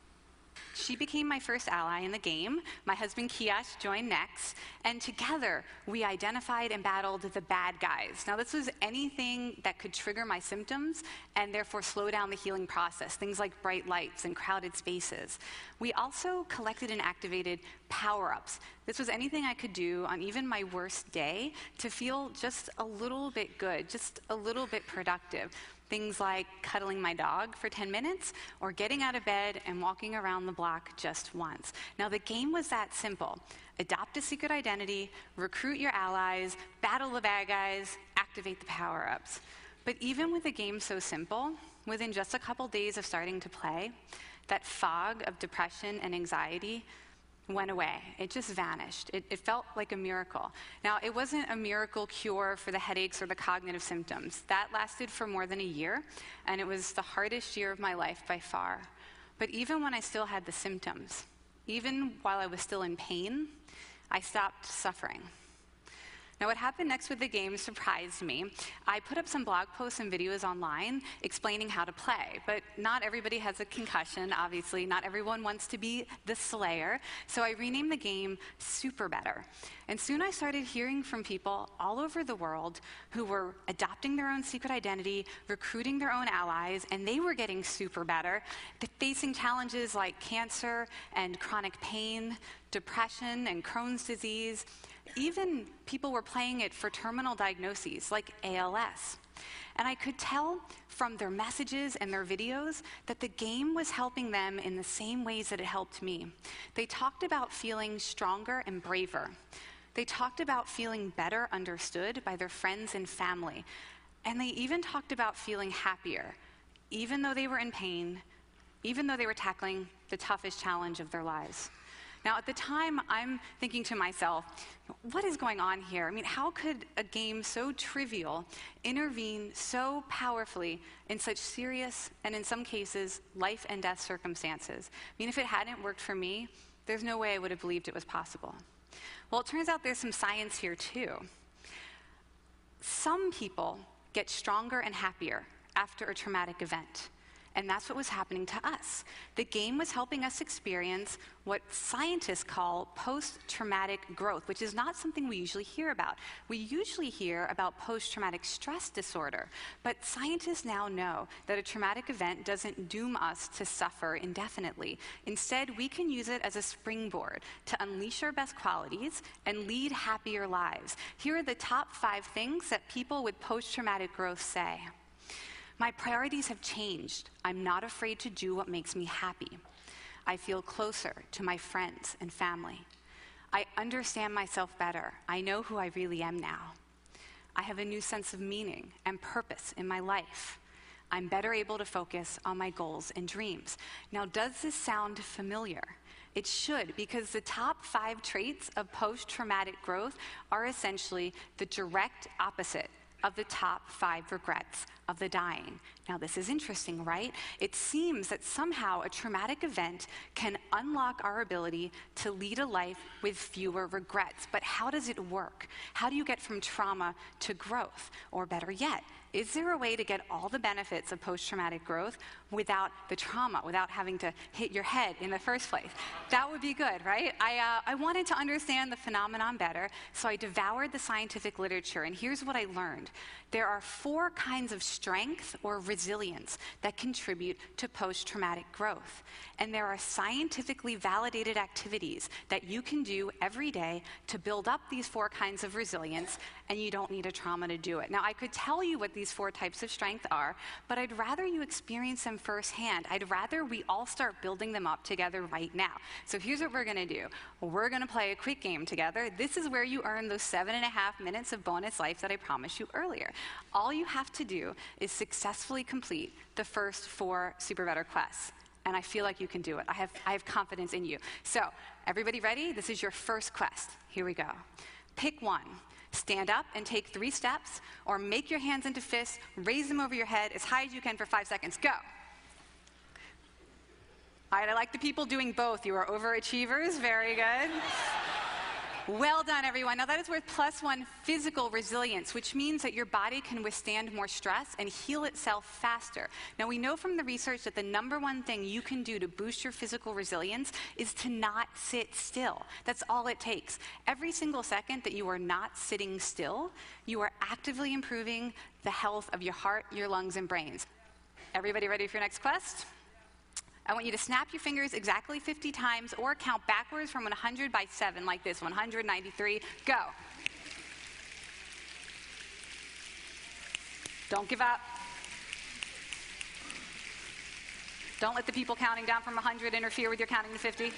L: She became my first ally in the game. My husband Kiash joined next, and together we identified and battled the bad guys. Now, this was anything that could trigger my symptoms and therefore slow down the healing process, things like bright lights and crowded spaces. We also collected and activated power-ups. This was anything I could do on even my worst day to feel just a little bit good, just a little bit productive. Things like cuddling my dog for ten minutes or getting out of bed and walking around the block just once. Now, the game was that simple. Adopt a secret identity, recruit your allies, battle the bad guys, activate the power-ups. But even with a game so simple, within just a couple days of starting to play, that fog of depression and anxiety went away. It just vanished. It, it felt like a miracle. Now, it wasn't a miracle cure for the headaches or the cognitive symptoms. That lasted for more than a year, and it was the hardest year of my life by far. But even when I still had the symptoms, even while I was still in pain, I stopped suffering. Now, what happened next with the game surprised me. I put up some blog posts and videos online explaining how to play, but not everybody has a concussion, obviously. Not everyone wants to be the Slayer, so I renamed the game Super Better. And soon I started hearing from people all over the world who were adopting their own secret identity, recruiting their own allies, and they were getting super better, facing challenges like cancer and chronic pain, depression and Crohn's disease. Even people were playing it for terminal diagnoses like A L S. And I could tell from their messages and their videos that the game was helping them in the same ways that it helped me. They talked about feeling stronger and braver. They talked about feeling better understood by their friends and family. And they even talked about feeling happier, even though they were in pain, even though they were tackling the toughest challenge of their lives. Now, at the time, I'm thinking to myself, what is going on here? I mean, how could a game so trivial intervene so powerfully in such serious and, in some cases, life and death circumstances? I mean, if it hadn't worked for me, there's no way I would have believed it was possible. Well, it turns out there's some science here, too. Some people get stronger and happier after a traumatic event. And that's what was happening to us. The game was helping us experience what scientists call post-traumatic growth, which is not something we usually hear about. We usually hear about post-traumatic stress disorder, but scientists now know that a traumatic event doesn't doom us to suffer indefinitely. Instead, we can use it as a springboard to unleash our best qualities and lead happier lives. Here are the top five things that people with post-traumatic growth say. My priorities have changed. I'm not afraid to do what makes me happy. I feel closer to my friends and family. I understand myself better. I know who I really am now. I have a new sense of meaning and purpose in my life. I'm better able to focus on my goals and dreams. Now, does this sound familiar? It should, because the top five traits of post-traumatic growth are essentially the direct opposite of the top five regrets of the dying. Now, this is interesting, right? It seems that somehow a traumatic event can unlock our ability to lead a life with fewer regrets. But how does it work? How do you get from trauma to growth? Or better yet, is there a way to get all the benefits of post-traumatic growth without the trauma, without having to hit your head in the first place? That would be good, right? I, uh, I wanted to understand the phenomenon better, so I devoured the scientific literature, and here's what I learned. There are four kinds of strength or resilience that contribute to post-traumatic growth. And there are scientifically validated activities that you can do every day to build up these four kinds of resilience, and you don't need a trauma to do it. Now, I could tell you what these four types of strength are, but I'd rather you experience them firsthand. I'd rather we all start building them up together right now. So here's what we're going to do. We're going to play a quick game together. This is where you earn those seven and a half minutes of bonus life that I promised you earlier. All you have to do is successfully complete the first four Super Better quests. And I feel like you can do it. I have, I have confidence in you. So, everybody ready? This is your first quest. Here we go. Pick one. Stand up and take three steps, or make your hands into fists, raise them over your head as high as you can for five seconds. Go. All right, I like the people doing both. You are overachievers. Very good. Well done, everyone. Now that is worth plus one physical resilience, which means that your body can withstand more stress and heal itself faster. Now we know from the research that the number one thing you can do to boost your physical resilience is to not sit still. That's all it takes. Every single second that you are not sitting still, you are actively improving the health of your heart, your lungs, and brains. Everybody ready for your next quest? I want you to snap your fingers exactly fifty times or count backwards from one hundred by seven like this, one hundred ninety-three, go. Don't give up. Don't let the people counting down from one hundred interfere with your counting to fifty.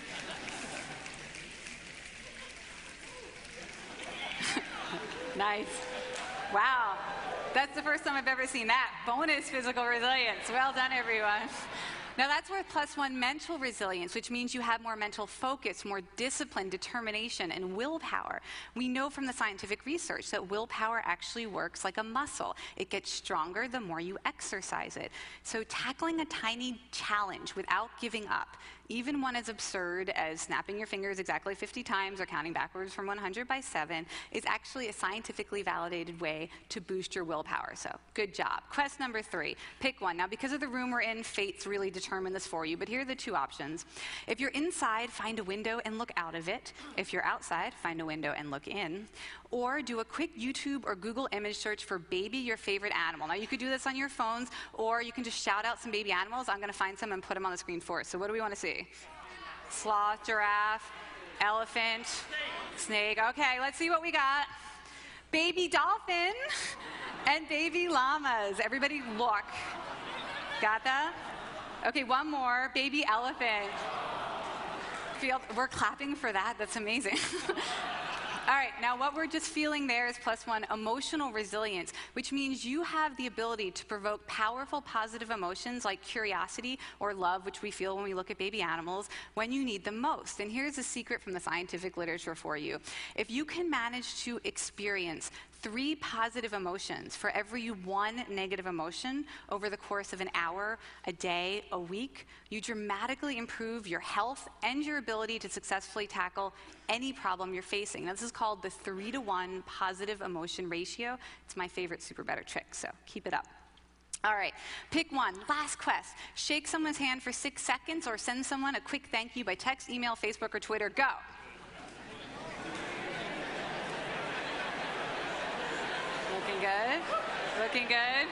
L: Nice. Wow. That's the first time I've ever seen that. Bonus physical resilience. Well done, everyone. Now that's worth plus one mental resilience, which means you have more mental focus, more discipline, determination, and willpower. We know from the scientific research that willpower actually works like a muscle. It gets stronger the more you exercise it. So tackling a tiny challenge without giving up, even one as absurd as snapping your fingers exactly fifty times or counting backwards from one hundred by seven, is actually a scientifically validated way to boost your willpower. So good job. Quest number three, pick one. Now because of the room we're in, fate's really determine this for you, but here are the two options. If you're inside, find a window and look out of it. If you're outside, find a window and look in. Or do a quick YouTube or Google image search for baby your favorite animal. Now you could do this on your phones, or you can just shout out some baby animals. I'm going to find some and put them on the screen for us. So what do we want to see? Sloth, giraffe, elephant, snake. Okay, let's see what we got. Baby dolphin and baby llamas. Everybody look. Got that? Okay, one more. Baby elephant. Feel, we're clapping for that. That's amazing. All right, now what we're just feeling there is plus one emotional resilience, which means you have the ability to provoke powerful positive emotions like curiosity or love, which we feel when we look at baby animals, when you need them most. And here's a secret from the scientific literature for you. If you can manage to experience three positive emotions for every one negative emotion over the course of an hour, a day, a week, you dramatically improve your health and your ability to successfully tackle any problem you're facing. Now, this is called the three to one positive emotion ratio. It's my favorite Super Better trick, so keep it up. All right, pick one. Last quest. Shake someone's hand for six seconds or send someone a quick thank you by text, email, Facebook, or Twitter. Go. Looking good. Looking good.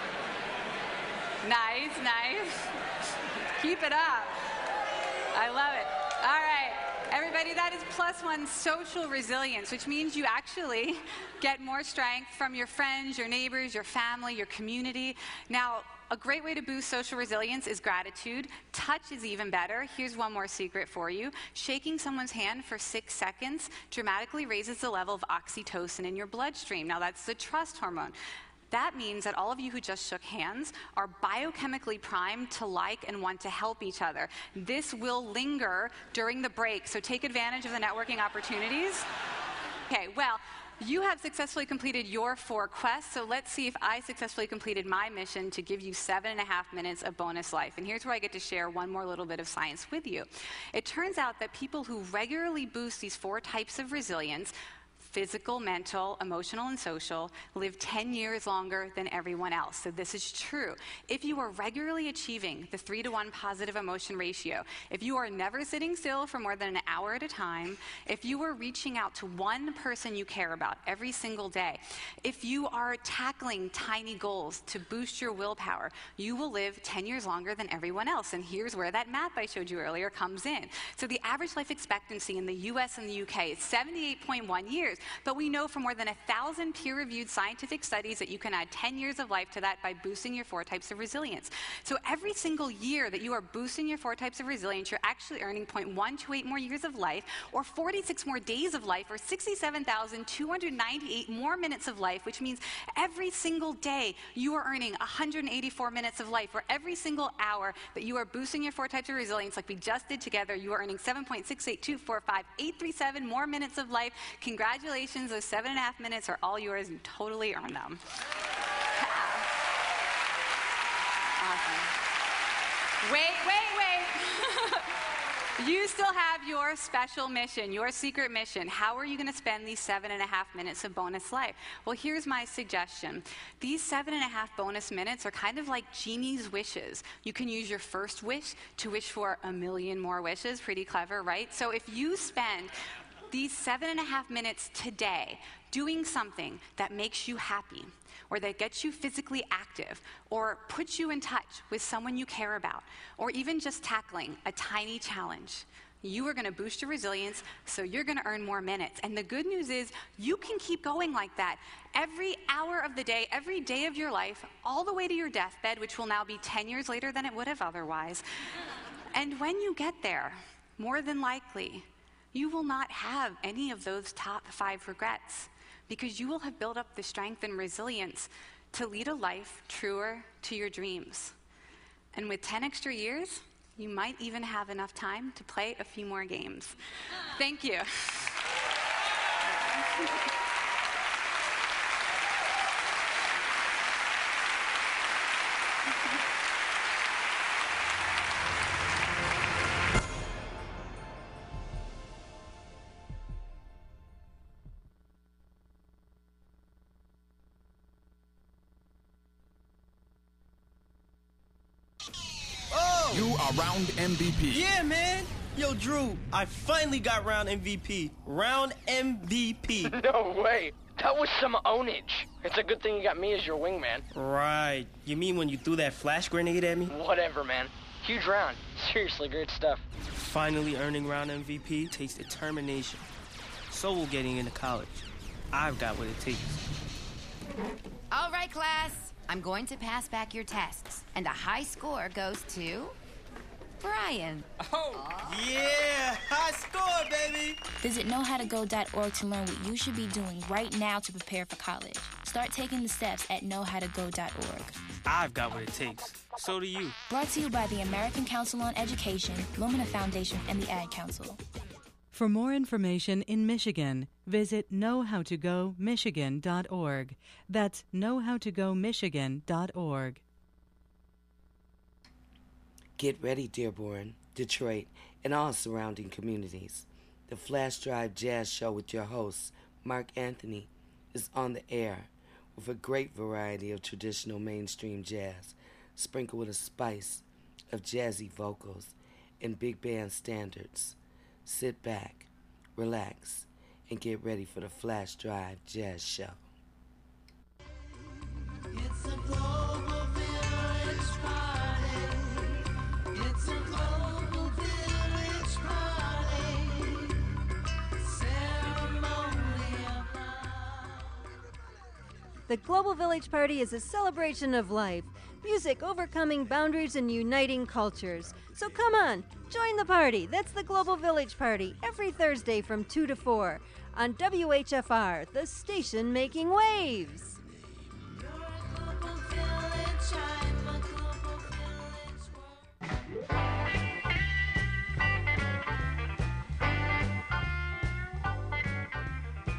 L: Nice, nice. Keep it up. I love it. All right. Everybody, that is plus one social resilience, which means you actually get more strength from your friends, your neighbors, your family, your community. Now, a great way to boost social resilience is gratitude. Touch is even better. Here's one more secret for you. Shaking someone's hand for six seconds dramatically raises the level of oxytocin in your bloodstream. Now, that's the trust hormone. That means that all of you who just shook hands are biochemically primed to like and want to help each other. This will linger during the break, so take advantage of the networking opportunities. Okay, well, you have successfully completed your four quests, so let's see if I successfully completed my mission to give you seven and a half minutes of bonus life. And here's where I get to share one more little bit of science with you. It turns out that people who regularly boost these four types of resilience physical, mental, emotional, and social, live ten years longer than everyone else. So this is true. If you are regularly achieving the three to one positive emotion ratio, if you are never sitting still for more than an hour at a time, if you are reaching out to one person you care about every single day, if you are tackling tiny goals to boost your willpower, you will live ten years longer than everyone else. And here's where that math I showed you earlier comes in. So the average life expectancy in the U S and the U K is seventy-eight point one years, but we know from more than a thousand peer-reviewed scientific studies that you can add ten years of life to that by boosting your four types of resilience. So every single year that you are boosting your four types of resilience, you're actually earning zero point one two eight more years of life, or forty-six more days of life, or sixty-seven thousand two hundred ninety-eight more minutes of life, which means every single day you are earning one hundred eighty-four minutes of life, or every single hour that you are boosting your four types of resilience like we just did together, you are earning seven point six eight two four five eight three seven more minutes of life. Congratulations, those seven and a half minutes are all yours. You totally earned them. Awesome. Wait, wait, wait. You still have your special mission, your secret mission. How are you going to spend these seven and a half minutes of bonus life? Well, here's my suggestion. These seven and a half bonus minutes are kind of like genie's wishes. You can use your first wish to wish for a million more wishes. Pretty clever, right? So if you spend these seven and a half minutes today doing something that makes you happy, or that gets you physically active, or puts you in touch with someone you care about, or even just tackling a tiny challenge, you are going to boost your resilience, so you're going to earn more minutes. And the good news is you can keep going like that every hour of the day, every day of your life, all the way to your deathbed, which will now be ten years later than it would have otherwise. And when you get there, more than likely, you will not have any of those top five regrets, because you will have built up the strength and resilience to lead a life truer to your dreams. And with ten extra years, you might even have enough time to play a few more games. Thank you.
M: You are round M V P.
N: Yeah, man. Yo, Drew, I finally got round M V P. Round M V P.
O: No way. That was some ownage. It's a good thing you got me as your wingman.
N: Right. You mean when you threw that flash grenade at me?
O: Whatever, man. Huge round. Seriously, great stuff.
N: Finally earning round M V P takes determination. So will getting into college. I've got what it takes.
P: All right, class. I'm going to pass back your tests. And a high score goes to Brian.
N: Oh, yeah! High score, baby!
Q: Visit know how to go dot org to learn what you should be doing right now to prepare for college. Start taking the steps at know how to go dot org.
N: I've got what it takes. So do you.
Q: Brought to you by the American Council on Education, Lumina Foundation, and the Ad Council.
R: For more information in Michigan, visit know how to go michigan dot org. That's know how to go michigan dot org.
S: Get ready, Dearborn, Detroit, and all surrounding communities. The Flash Drive Jazz Show with your host, Mark Anthony, is on the air with a great variety of traditional mainstream jazz, sprinkled with a spice of jazzy vocals and big band standards. Sit back, relax, and get ready for the Flash Drive Jazz Show.
T: It's a global village party. It's a global village party. Ceremony of love.
U: The Global Village Party is a celebration of life, music overcoming boundaries and uniting cultures. So come on, join the party. That's the Global Village Party every Thursday from two to four on W H F R, the station making waves.